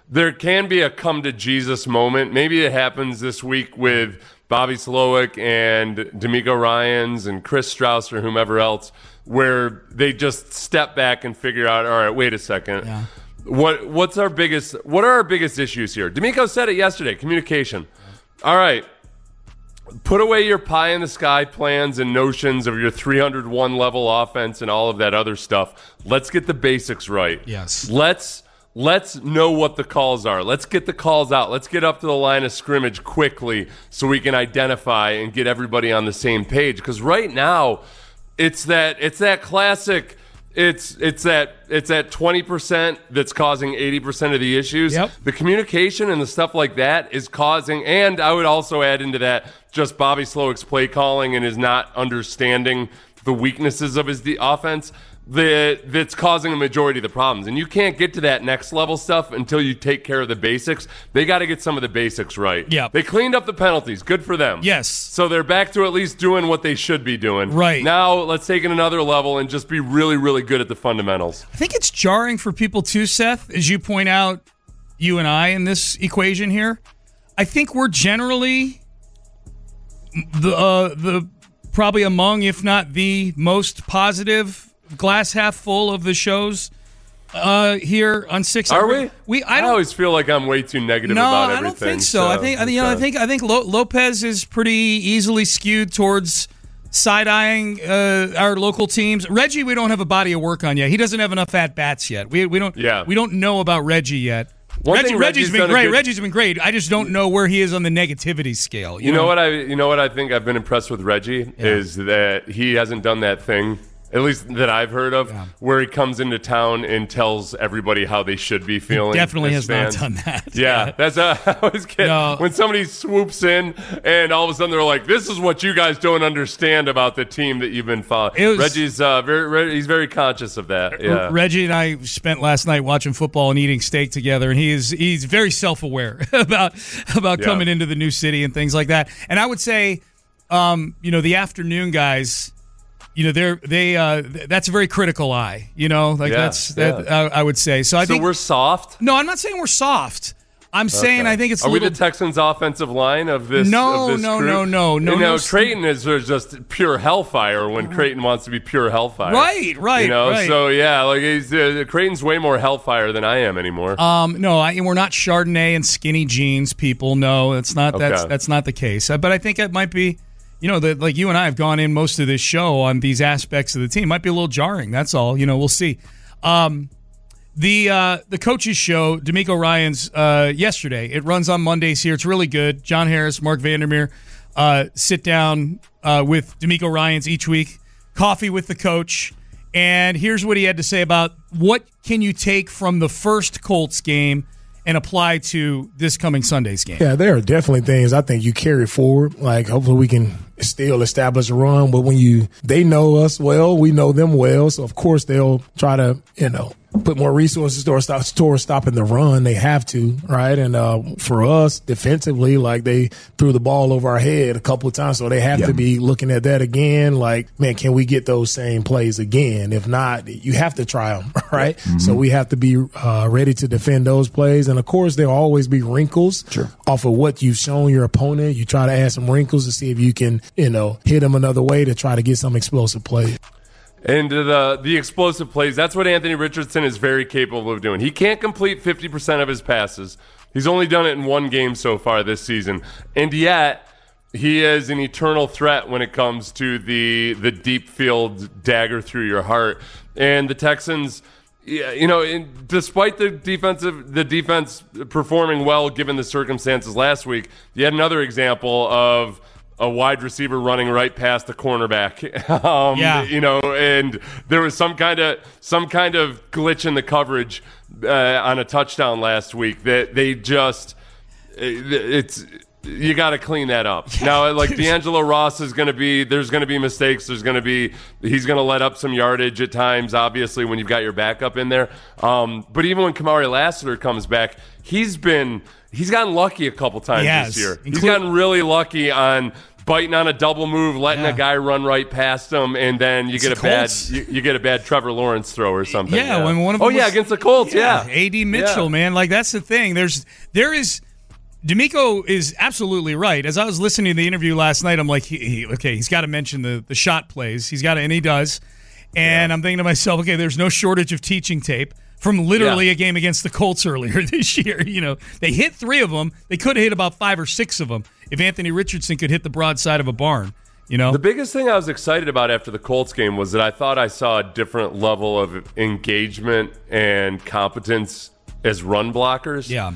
[SPEAKER 7] there can be a come to Jesus moment. Maybe it happens this week with Bobby Slowick and D'Amico Ryans and Chris Strauss or whomever else, where they just step back and figure out, all right, wait a second.
[SPEAKER 6] Yeah.
[SPEAKER 7] What what's our biggest what are our biggest issues here? D'Amico said it yesterday, communication. All right. Put away your pie in the sky plans and notions of your three hundred one level offense and all of that other stuff. Let's get the basics right.
[SPEAKER 6] Yes.
[SPEAKER 7] Let's let's know what the calls are. Let's get the calls out. Let's get up to the line of scrimmage quickly so we can identify and get everybody on the same page. Because right now, it's that it's that classic. It's it's that it's that twenty percent that's causing eighty percent of the issues.
[SPEAKER 6] Yep.
[SPEAKER 7] The communication and the stuff like that is causing, and I would also add into that just Bobby Slowick's play calling and his not understanding the weaknesses of his de- offense. That that's causing a majority of the problems. And you can't get to that next level stuff until you take care of the basics. They got to get some of the basics right.
[SPEAKER 6] Yeah.
[SPEAKER 7] They cleaned up the penalties. Good for them.
[SPEAKER 6] Yes.
[SPEAKER 7] So they're back to at least doing what they should be doing.
[SPEAKER 6] Right.
[SPEAKER 7] Now let's take it another level and just be really, really good at the fundamentals.
[SPEAKER 6] I think it's jarring for people too, Seth, as you point out, you and I in this equation here. I think we're generally the uh, the probably among, if not the most positive glass half full of the shows uh, here on six.
[SPEAKER 7] Are we?
[SPEAKER 6] We I,
[SPEAKER 7] I
[SPEAKER 6] don't,
[SPEAKER 7] always feel like I'm way too negative
[SPEAKER 6] no,
[SPEAKER 7] about everything.
[SPEAKER 6] I don't think so. so. I think you know. I think I think Lo- Lopez is pretty easily skewed towards side-eyeing uh, our local teams. Reggie, we don't have a body of work on yet. He doesn't have enough at bats yet. We we don't.
[SPEAKER 7] Yeah.
[SPEAKER 6] We don't know about Reggie yet.
[SPEAKER 7] One
[SPEAKER 6] Reggie,
[SPEAKER 7] thing
[SPEAKER 6] Reggie's,
[SPEAKER 7] Reggie's
[SPEAKER 6] been great.
[SPEAKER 7] good,
[SPEAKER 6] Reggie's been great. I just don't know where he is on the negativity scale. You,
[SPEAKER 7] you know?
[SPEAKER 6] know
[SPEAKER 7] what I you know what I think I've been impressed with Reggie
[SPEAKER 6] Yeah.
[SPEAKER 7] is that he hasn't done that thing, at least that I've heard of,
[SPEAKER 6] Yeah.
[SPEAKER 7] where he comes into town and tells everybody how they should be feeling.
[SPEAKER 6] He definitely has
[SPEAKER 7] as fans.
[SPEAKER 6] not done that.
[SPEAKER 7] Yeah,
[SPEAKER 6] Yeah.
[SPEAKER 7] that's uh, I always get
[SPEAKER 6] No.
[SPEAKER 7] when somebody swoops in and all of a sudden they're like, "This is what you guys don't understand about the team that you've been following."
[SPEAKER 6] It was-
[SPEAKER 7] Reggie's uh, very, very he's very conscious of that. Yeah,
[SPEAKER 6] Reggie and I spent last night watching football and eating steak together, and he is he's very self-aware about about
[SPEAKER 7] Yeah.
[SPEAKER 6] coming into the new city and things like that. And I would say, um, you know, the afternoon guys, you know, they're they uh, th- that's a very critical eye. You know, like
[SPEAKER 7] Yeah,
[SPEAKER 6] that's that
[SPEAKER 7] yeah.
[SPEAKER 6] I, I would say. So I
[SPEAKER 7] so
[SPEAKER 6] think
[SPEAKER 7] we're soft.
[SPEAKER 6] no, I'm not saying we're soft. I'm saying
[SPEAKER 7] Okay.
[SPEAKER 6] I think it's
[SPEAKER 7] Are
[SPEAKER 6] a
[SPEAKER 7] we
[SPEAKER 6] little.
[SPEAKER 7] the Texans' offensive line of this?
[SPEAKER 6] No,
[SPEAKER 7] of this
[SPEAKER 6] no,
[SPEAKER 7] crew?
[SPEAKER 6] no, no, no,
[SPEAKER 7] You know,
[SPEAKER 6] no.
[SPEAKER 7] Creighton is just pure hellfire when Creighton wants to be pure hellfire.
[SPEAKER 6] Right, right,
[SPEAKER 7] You know,
[SPEAKER 6] right.
[SPEAKER 7] so yeah, like he's, uh, Creighton's way more hellfire than I am anymore.
[SPEAKER 6] Um, no, I, we're not Chardonnay and skinny jeans people. No, that's not that's
[SPEAKER 7] Okay.
[SPEAKER 6] that's not the case. Uh, But I think it might be, you know, that like you and I have gone in most of this show on these aspects of the team. Might be a little jarring. That's all. You know, we'll see. Um, the uh, the coaches show, D'Amico Ryans, uh, yesterday. It runs on Mondays here. It's really good. John Harris, Mark Vandermeer uh, sit down uh, with D'Amico Ryans each week. Coffee with the coach. And here's what he had to say about what can you take from the first Colts game and apply to this coming Sunday's game.
[SPEAKER 12] Yeah, there are definitely things I think you carry forward. Like, hopefully we can still establish a run. But when you, they know us well, we know them well. So, of course, they'll try to, you know, put more resources towards, stop, towards stopping the run. They have to, right? And uh, for us, defensively, like they threw the ball over our head a couple of times. So they have
[SPEAKER 10] Yeah.
[SPEAKER 12] to be looking at that again. Like, man, can we get those same plays again? If not, you have to try them, right?
[SPEAKER 10] Mm-hmm.
[SPEAKER 12] So we have to be uh, ready to defend those plays. And, of course, there'll always be wrinkles
[SPEAKER 10] Sure.
[SPEAKER 12] off of what you've shown your opponent. You try to add some wrinkles to see if you can, you know, hit them another way to try to get some explosive plays.
[SPEAKER 7] And the the explosive plays, that's what Anthony Richardson is very capable of doing. He can't complete fifty percent of his passes. He's only done it in one game so far this season. And yet, he is an eternal threat when it comes to the the deep field dagger through your heart. And the Texans, yeah, you know, in, despite the defensive the defense performing well given the circumstances last week, you had another example of a wide receiver running right past the cornerback. um,
[SPEAKER 6] Yeah.
[SPEAKER 7] You know, and there was some kind of some kind of glitch in the coverage uh, on a touchdown last week that they just it, it's you got to clean that up. Yeah. Now, like D'Angelo Ross is going to be, there's going to be mistakes. There's going to be, he's going to let up some yardage at times, obviously, when you've got your backup in there. Um, but even when Kamari Lassiter comes back, he's been, he's gotten lucky a couple times
[SPEAKER 6] He has.
[SPEAKER 7] this year.
[SPEAKER 6] Inclu-
[SPEAKER 7] he's gotten really lucky on biting on a double move, letting
[SPEAKER 6] Yeah.
[SPEAKER 7] a guy run right past him, and then you
[SPEAKER 6] It's
[SPEAKER 7] get a
[SPEAKER 6] the
[SPEAKER 7] bad
[SPEAKER 6] Colts.
[SPEAKER 7] you, you get a bad Trevor Lawrence throw or something.
[SPEAKER 6] Yeah,
[SPEAKER 7] yeah.
[SPEAKER 6] when one of
[SPEAKER 7] oh
[SPEAKER 6] them
[SPEAKER 7] yeah
[SPEAKER 6] was-
[SPEAKER 7] against the Colts. Yeah,
[SPEAKER 6] A D Mitchell,
[SPEAKER 7] Yeah.
[SPEAKER 6] man, like that's the thing. There's there is. D'Amico is absolutely right. As I was listening to the interview last night, I'm like, he, he, okay, he's got to mention the the shot plays. He's got to, and he does. And yeah. I'm thinking to myself, okay, there's no shortage of teaching tape from literally yeah. a game against the Colts earlier this year. You know, they hit three of them. They could have hit about five or six of them if Anthony Richardson could hit the broadside of a barn. You know,
[SPEAKER 7] the biggest thing I was excited about after the Colts game was that I thought I saw a different level of engagement and competence as run blockers.
[SPEAKER 6] Yeah.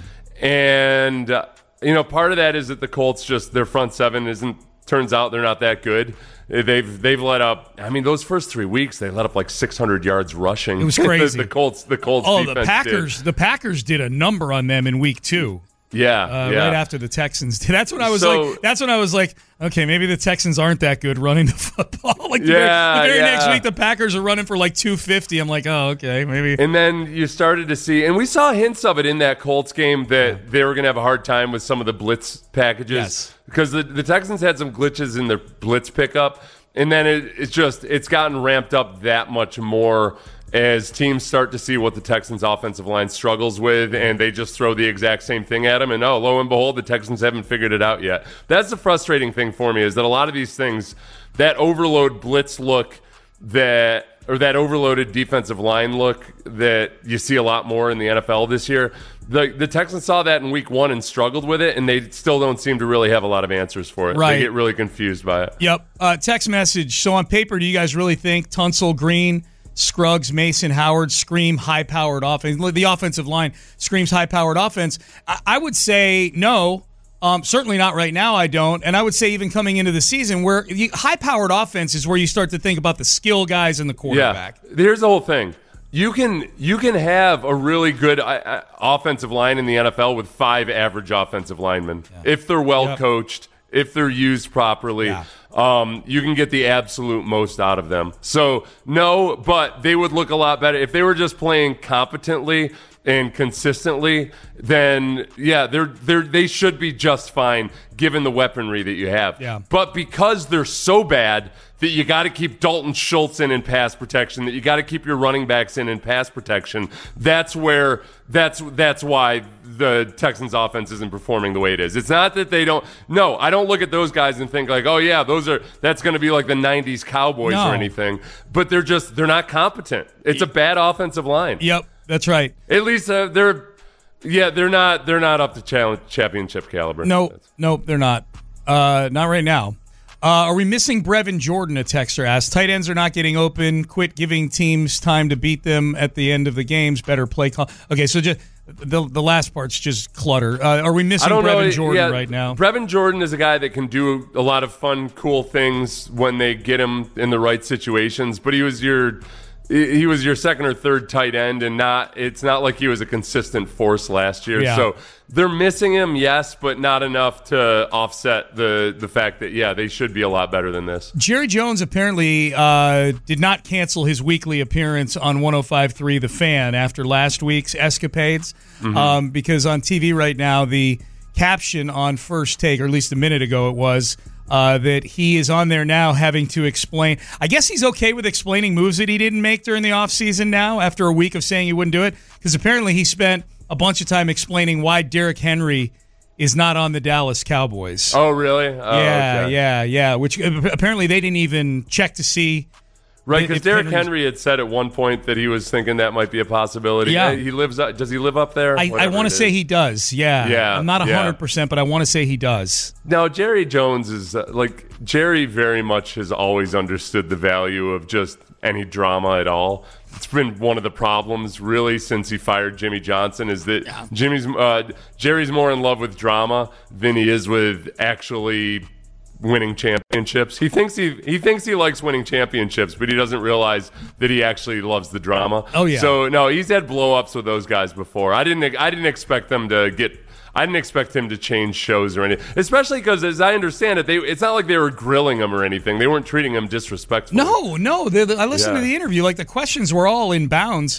[SPEAKER 7] And, uh, you know, part of that is that the Colts just, their front seven isn't, turns out they're not that good. They've they've let up, I mean, those first three weeks, they let up like six hundred yards rushing.
[SPEAKER 6] It was crazy.
[SPEAKER 7] the, the Colts, the Colts
[SPEAKER 6] Oh,
[SPEAKER 7] defense
[SPEAKER 6] the Packers,
[SPEAKER 7] did.
[SPEAKER 6] the Packers did a number on them in week two.
[SPEAKER 7] Yeah,
[SPEAKER 6] uh,
[SPEAKER 7] yeah.
[SPEAKER 6] Right after the Texans did. That's when I was
[SPEAKER 7] So-
[SPEAKER 6] like, that's when I was like, okay, maybe the Texans aren't that good running the football. like the
[SPEAKER 7] Yeah,
[SPEAKER 6] very, the very
[SPEAKER 7] yeah.
[SPEAKER 6] next week, the Packers are running for like two fifty. I'm like, oh, okay, maybe.
[SPEAKER 7] And then you started to see, and we saw hints of it in that Colts game that yeah. they were going to have a hard time with some of the blitz packages.
[SPEAKER 6] Yes.
[SPEAKER 7] Because the, the Texans had some glitches in their blitz pickup. And then it, it's just, it's gotten ramped up that much more as teams start to see what the Texans' offensive line struggles with, and they just throw the exact same thing at them. And oh, lo and behold, the Texans haven't figured it out yet. That's the frustrating thing for me, is that a lot of these things, that overload blitz look that, or that overloaded defensive line look that you see a lot more in the N F L this year, the the Texans saw that in week one and struggled with it, and they still don't seem to really have a lot of answers for it.
[SPEAKER 6] Right.
[SPEAKER 7] They get really confused by it.
[SPEAKER 6] Yep. Uh, text message. So on paper, do you guys really think Tunsil, Green, Scruggs, Mason, Howard scream high-powered offense? The offensive line screams high-powered offense. I, I would say no. Um, certainly not right now, I don't. And I would say even coming into the season, where you, high-powered offense is where you start to think about the skill guys and the quarterback.
[SPEAKER 7] Yeah. Here's the whole thing. You can you can have a really good uh, offensive line in the N F L with five average offensive linemen. Yeah. If they're well yep. coached, if they're used properly, yeah. um, you can get the absolute most out of them. So, no, but they would look a lot better. If they were just playing competently and consistently, then, yeah, they're, they're, they should be just fine given the weaponry that you have.
[SPEAKER 6] Yeah.
[SPEAKER 7] But because they're so bad that you got to keep Dalton Schultz in in pass protection, that you got to keep your running backs in in pass protection, that's where that's that's why the Texans offense isn't performing the way it is. It's not that they don't no, I don't look at those guys and think like, "Oh yeah, those are that's going to be like the nineties Cowboys
[SPEAKER 6] no.
[SPEAKER 7] or anything." But they're just they're not competent. It's a bad offensive line.
[SPEAKER 6] Yep, that's right.
[SPEAKER 7] At least uh, they're yeah, they're not they're not up to challenge, championship caliber.
[SPEAKER 6] No, no, they're not. Uh, not right now. Uh, are we missing Brevin Jordan, a texter asked. Tight ends are not getting open. Quit giving teams time to beat them at the end of the games. Better play call. Okay, so just the the last part's just clutter. Uh, are we missing Brevin know, Jordan
[SPEAKER 7] yeah,
[SPEAKER 6] right now?
[SPEAKER 7] Brevin Jordan is a guy that can do a lot of fun, cool things when they get him in the right situations. But he was your he was your second or third tight end, and not it's not like he was a consistent force last year.
[SPEAKER 6] Yeah.
[SPEAKER 7] So they're missing him, yes, but not enough to offset the the fact that yeah, they should be a lot better than this.
[SPEAKER 6] Jerry Jones apparently uh, did not cancel his weekly appearance on one oh five point three The Fan after last week's escapades, mm-hmm. um, because on T V right now the caption on First Take, or at least a minute ago it was, Uh, that he is on there now having to explain. I guess he's okay with explaining moves that he didn't make during the offseason now after a week of saying he wouldn't do it, because apparently he spent a bunch of time explaining why Derrick Henry is not on the Dallas Cowboys.
[SPEAKER 7] Oh, really? Oh,
[SPEAKER 6] yeah,
[SPEAKER 7] okay.
[SPEAKER 6] yeah, yeah, which apparently they didn't even check to see.
[SPEAKER 7] Right, because Derrick
[SPEAKER 6] Henry's...
[SPEAKER 7] Henry had said at one point that he was thinking that might be a possibility.
[SPEAKER 6] Yeah.
[SPEAKER 7] He lives up, does he live up there?
[SPEAKER 6] I, I want to say he does, yeah.
[SPEAKER 7] Yeah.
[SPEAKER 6] I'm not one hundred
[SPEAKER 7] yeah.
[SPEAKER 6] percent, but I want to say he does.
[SPEAKER 7] Now, Jerry Jones is, uh, like, Jerry very much has always understood the value of just any drama at all. It's been one of the problems, really, since he fired Jimmy Johnson, is that yeah. Jimmy's uh, Jerry's more in love with drama than he is with actually winning championships. He thinks he he thinks he likes winning championships, but he doesn't realize that he actually loves the drama.
[SPEAKER 6] Oh yeah.
[SPEAKER 7] So no, he's had blow-ups with those guys before. I didn't I didn't expect them to get I didn't expect him to change shows or anything, especially because, as I understand it, they it's not like they were grilling him or anything. They weren't treating him disrespectfully.
[SPEAKER 6] No, no. The, the, I listened
[SPEAKER 7] Yeah.
[SPEAKER 6] to the interview. Like, the questions were all in bounds.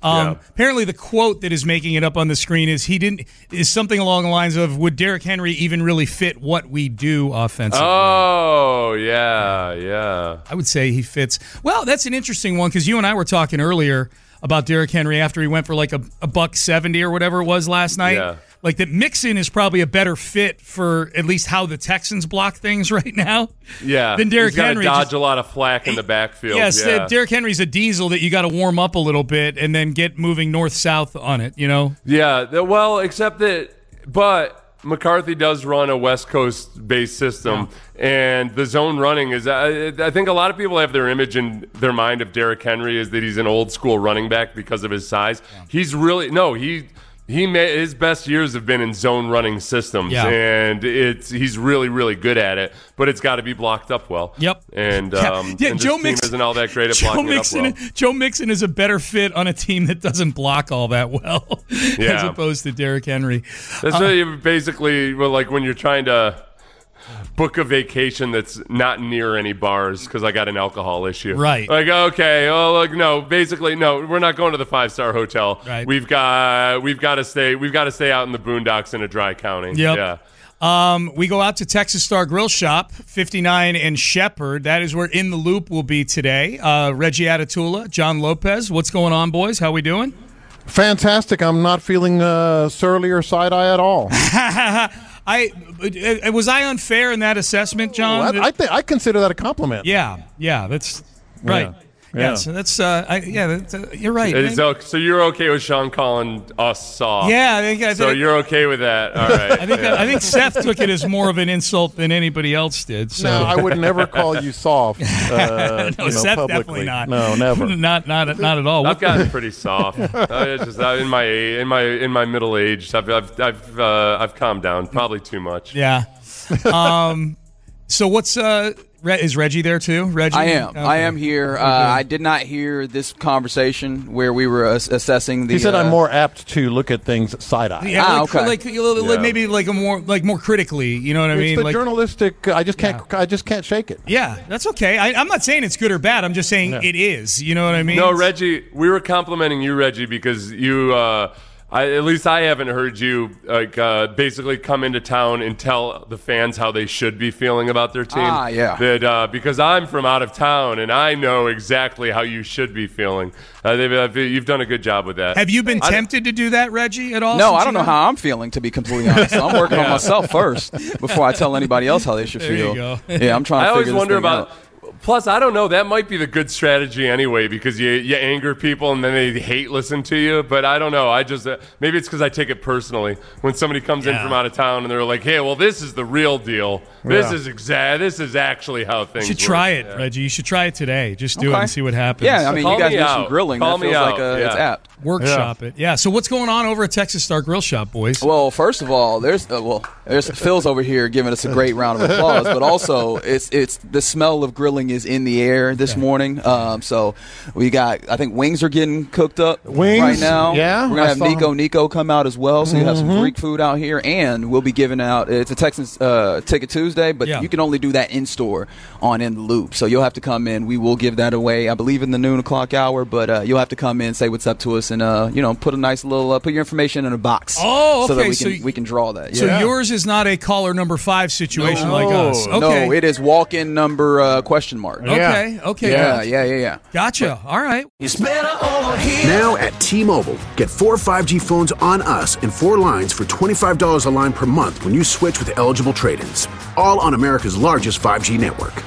[SPEAKER 6] Um,
[SPEAKER 7] Yeah.
[SPEAKER 6] Apparently, the quote that is making it up on the screen is he didn't is something along the lines of, "Would Derrick Henry even really fit what we do offensively?"
[SPEAKER 7] Oh, yeah, yeah.
[SPEAKER 6] I would say he fits. Well, that's an interesting one because you and I were talking earlier about Derrick Henry after he went for like a, a buck seventy or whatever it was last night.
[SPEAKER 7] Yeah.
[SPEAKER 6] Like that Mixon is probably a better fit for at least how the Texans block things right now.
[SPEAKER 7] Yeah,
[SPEAKER 6] Than Derrick
[SPEAKER 7] he's gotta
[SPEAKER 6] Henry.
[SPEAKER 7] dodge
[SPEAKER 6] Just-
[SPEAKER 7] a lot of flack in the backfield.
[SPEAKER 6] Yes,
[SPEAKER 7] yeah.
[SPEAKER 6] uh, Derrick Henry's a diesel that you got to warm up a little bit and then get moving north-south on it, you know?
[SPEAKER 7] Yeah, the- well, except that, but McCarthy does run a West Coast-based system, yeah. and the zone running is, I, I think a lot of people have their image in their mind of Derrick Henry is that he's an old-school running back because of his size. Yeah. He's really, no, he... He made, his best years have been in zone running systems,
[SPEAKER 6] yeah.
[SPEAKER 7] and it's he's really, really good at it. But it's got to be blocked up well.
[SPEAKER 6] Yep.
[SPEAKER 7] And,
[SPEAKER 6] yeah,
[SPEAKER 7] um,
[SPEAKER 6] yeah
[SPEAKER 7] and
[SPEAKER 6] Joe
[SPEAKER 7] this team
[SPEAKER 6] Mixon
[SPEAKER 7] isn't all that great at
[SPEAKER 6] Joe
[SPEAKER 7] blocking
[SPEAKER 6] Mixon,
[SPEAKER 7] it up well.
[SPEAKER 6] Joe Mixon is a better fit on a team that doesn't block all that well,
[SPEAKER 7] yeah.
[SPEAKER 6] as opposed to Derrick Henry.
[SPEAKER 7] That's
[SPEAKER 6] uh,
[SPEAKER 7] what you basically well, like when you're trying to book a vacation that's not near any bars because I got an alcohol issue.
[SPEAKER 6] Right.
[SPEAKER 7] Like, okay, well, like, no, basically, no, we're not going to the five-star hotel.
[SPEAKER 6] Right.
[SPEAKER 7] We've got we've got to stay we've got to stay out in the boondocks in a dry county.
[SPEAKER 6] Yep.
[SPEAKER 7] Yeah.
[SPEAKER 6] Um, we go out to Texas Star Grill Shop, fifty-nine and Shepherd. That is where In the Loop will be today. Uh, Reggie Atatula, John Lopez. What's going on, boys? How we doing?
[SPEAKER 10] Fantastic. I'm not feeling uh, surly or side-eye at all.
[SPEAKER 6] I uh, was I unfair in that assessment, John?
[SPEAKER 10] Well, I, I think I consider that a compliment.
[SPEAKER 6] Yeah, yeah, that's right.
[SPEAKER 10] Yeah.
[SPEAKER 6] Yeah,
[SPEAKER 10] Yeah.
[SPEAKER 6] so that's uh, I, yeah, that's, uh, you're right.
[SPEAKER 7] It's okay, so you're okay with Sean calling us soft?
[SPEAKER 6] Yeah, I think. I think
[SPEAKER 7] so you're okay with that? All right.
[SPEAKER 6] I think
[SPEAKER 7] yeah.
[SPEAKER 6] I think Seth took it as more of an insult than anybody else did. So.
[SPEAKER 10] No, I would never call you soft. Uh,
[SPEAKER 6] no,
[SPEAKER 10] you know,
[SPEAKER 6] Seth
[SPEAKER 10] publicly.
[SPEAKER 6] definitely not.
[SPEAKER 10] No, never.
[SPEAKER 6] not not not at all.
[SPEAKER 7] I've gotten pretty soft. I just I, in my in my in my middle age, I've I've I've, uh, I've calmed down probably too much.
[SPEAKER 6] Yeah. Um. So what's uh? Is Reggie there too? Reggie,
[SPEAKER 13] I am.
[SPEAKER 6] Okay.
[SPEAKER 13] I am here. Uh, I did not hear this conversation where we were ass- assessing the.
[SPEAKER 10] He said
[SPEAKER 13] uh,
[SPEAKER 10] I'm more apt to look at things side eye.
[SPEAKER 6] Yeah,
[SPEAKER 13] Ah,
[SPEAKER 6] like,
[SPEAKER 13] okay.
[SPEAKER 6] like, like
[SPEAKER 7] Yeah.
[SPEAKER 6] maybe like a more like more critically. You know what I
[SPEAKER 10] It's
[SPEAKER 6] mean?
[SPEAKER 10] the
[SPEAKER 6] Like,
[SPEAKER 10] journalistic. I just can't. I just can't shake it.
[SPEAKER 6] yeah, that's okay. I, I'm not saying it's good or bad. I'm just saying
[SPEAKER 10] Yeah.
[SPEAKER 6] it is. You know what I mean?
[SPEAKER 7] No, Reggie, we were complimenting you, Reggie, because you, uh, I, at least I haven't heard you like uh, basically come into town and tell the fans how they should be feeling about their team.
[SPEAKER 13] Ah, yeah.
[SPEAKER 7] That uh, because I'm from out of town and I know exactly how you should be feeling. Uh, they've, uh, you've done a good job with that.
[SPEAKER 6] Have you been
[SPEAKER 7] I-
[SPEAKER 6] tempted to do that, Reggie, at all?
[SPEAKER 13] No,
[SPEAKER 6] since
[SPEAKER 13] I don't
[SPEAKER 6] you
[SPEAKER 13] know how I'm feeling, to be completely honest. I'm working on myself first before I tell anybody else how they should
[SPEAKER 6] There you
[SPEAKER 13] feel.
[SPEAKER 6] go.
[SPEAKER 13] Yeah, I'm trying
[SPEAKER 7] I
[SPEAKER 13] to
[SPEAKER 7] always
[SPEAKER 13] figure
[SPEAKER 7] wonder
[SPEAKER 13] this thing
[SPEAKER 7] about.
[SPEAKER 13] out.
[SPEAKER 7] Plus, I don't know. That might be the good strategy anyway, because you you anger people and then they hate listen to you. But I don't know. I just uh, maybe it's because I take it personally when somebody comes in
[SPEAKER 6] Yeah.
[SPEAKER 7] from out of town and they're like, "Hey, well, this is the real deal. This
[SPEAKER 10] Yeah.
[SPEAKER 7] is exact. This is actually how things."
[SPEAKER 6] You should
[SPEAKER 7] work."
[SPEAKER 6] try it,
[SPEAKER 7] Yeah.
[SPEAKER 6] Reggie. You should try it today. Just do it
[SPEAKER 13] Okay.
[SPEAKER 6] and see what happens.
[SPEAKER 13] Yeah, I mean,
[SPEAKER 7] Call
[SPEAKER 13] you guys
[SPEAKER 7] me
[SPEAKER 13] mentioned
[SPEAKER 7] out.
[SPEAKER 13] grilling.
[SPEAKER 7] Call
[SPEAKER 13] that
[SPEAKER 7] me
[SPEAKER 13] feels like
[SPEAKER 7] out.
[SPEAKER 13] uh, it's
[SPEAKER 7] Yeah.
[SPEAKER 13] apt.
[SPEAKER 6] Workshop it. Yeah. So what's going on over at Texas Star Grill Shop, boys?
[SPEAKER 13] Well, first of all, there's uh, well, there's Phil's over here giving us a great round of applause, but also it's it's the smell of grilling is in the air this morning. Um, so we got I think wings are getting cooked up
[SPEAKER 10] Wings?
[SPEAKER 13] right now.
[SPEAKER 10] Yeah,
[SPEAKER 13] we're gonna
[SPEAKER 10] I
[SPEAKER 13] have
[SPEAKER 10] saw
[SPEAKER 13] Nico
[SPEAKER 10] him.
[SPEAKER 13] Nico come out as well. So you have some
[SPEAKER 10] Mhm.
[SPEAKER 13] Greek food out here, and we'll be giving out. It's a Texans uh, Ticket Tuesday, but
[SPEAKER 6] Yeah.
[SPEAKER 13] you can only do that in store on In the Loop. So you'll have to come in. We will give that away, I believe, in the noon o'clock hour. But uh, you'll have to come in, say what's up to us, and uh, you know, put a nice little uh, put your information in a box.
[SPEAKER 6] Oh,
[SPEAKER 13] so that
[SPEAKER 6] okay,
[SPEAKER 13] we
[SPEAKER 6] so
[SPEAKER 13] can
[SPEAKER 6] y-
[SPEAKER 13] we can draw that.
[SPEAKER 6] So
[SPEAKER 13] yeah.
[SPEAKER 6] yours is not a caller number five situation
[SPEAKER 13] no,
[SPEAKER 6] like us. Okay.
[SPEAKER 13] No, it is walk-in number uh, question mark.
[SPEAKER 6] Okay. Okay.
[SPEAKER 13] Yeah,
[SPEAKER 6] gotcha.
[SPEAKER 13] yeah, yeah, yeah.
[SPEAKER 6] Gotcha. All right.
[SPEAKER 11] It's better over here.
[SPEAKER 2] Now at T-Mobile, get four five G phones on us and four lines for twenty-five dollars a line per month when you switch with eligible trade-ins. All on America's largest five G network.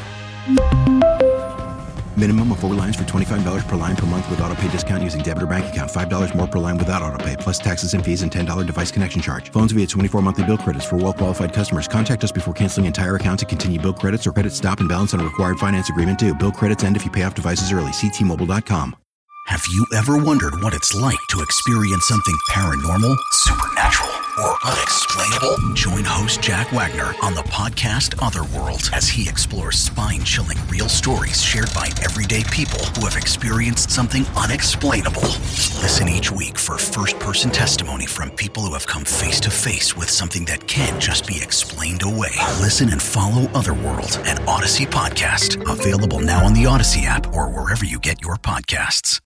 [SPEAKER 3] Minimum of four lines for twenty-five dollars per line per month with auto pay discount using debit or bank account. five dollars more per line without auto pay, plus taxes and fees and ten dollars device connection charge. Phones via twenty-four monthly bill credits for well-qualified customers. Contact us before canceling entire account to continue bill credits or credit stop and balance on a required finance agreement due. Bill credits end if you pay off devices early. See T Mobile dot com.
[SPEAKER 4] Have you ever wondered what it's like to experience something paranormal, supernatural, or unexplainable? Join host Jack Wagner on the podcast Otherworld as he explores spine-chilling real stories shared by everyday people who have experienced something unexplainable. Listen each week for first-person testimony from people who have come face-to-face with something that can't just be explained away. Listen and follow Otherworld, an Odyssey podcast, available now on the Odyssey app or wherever you get your podcasts.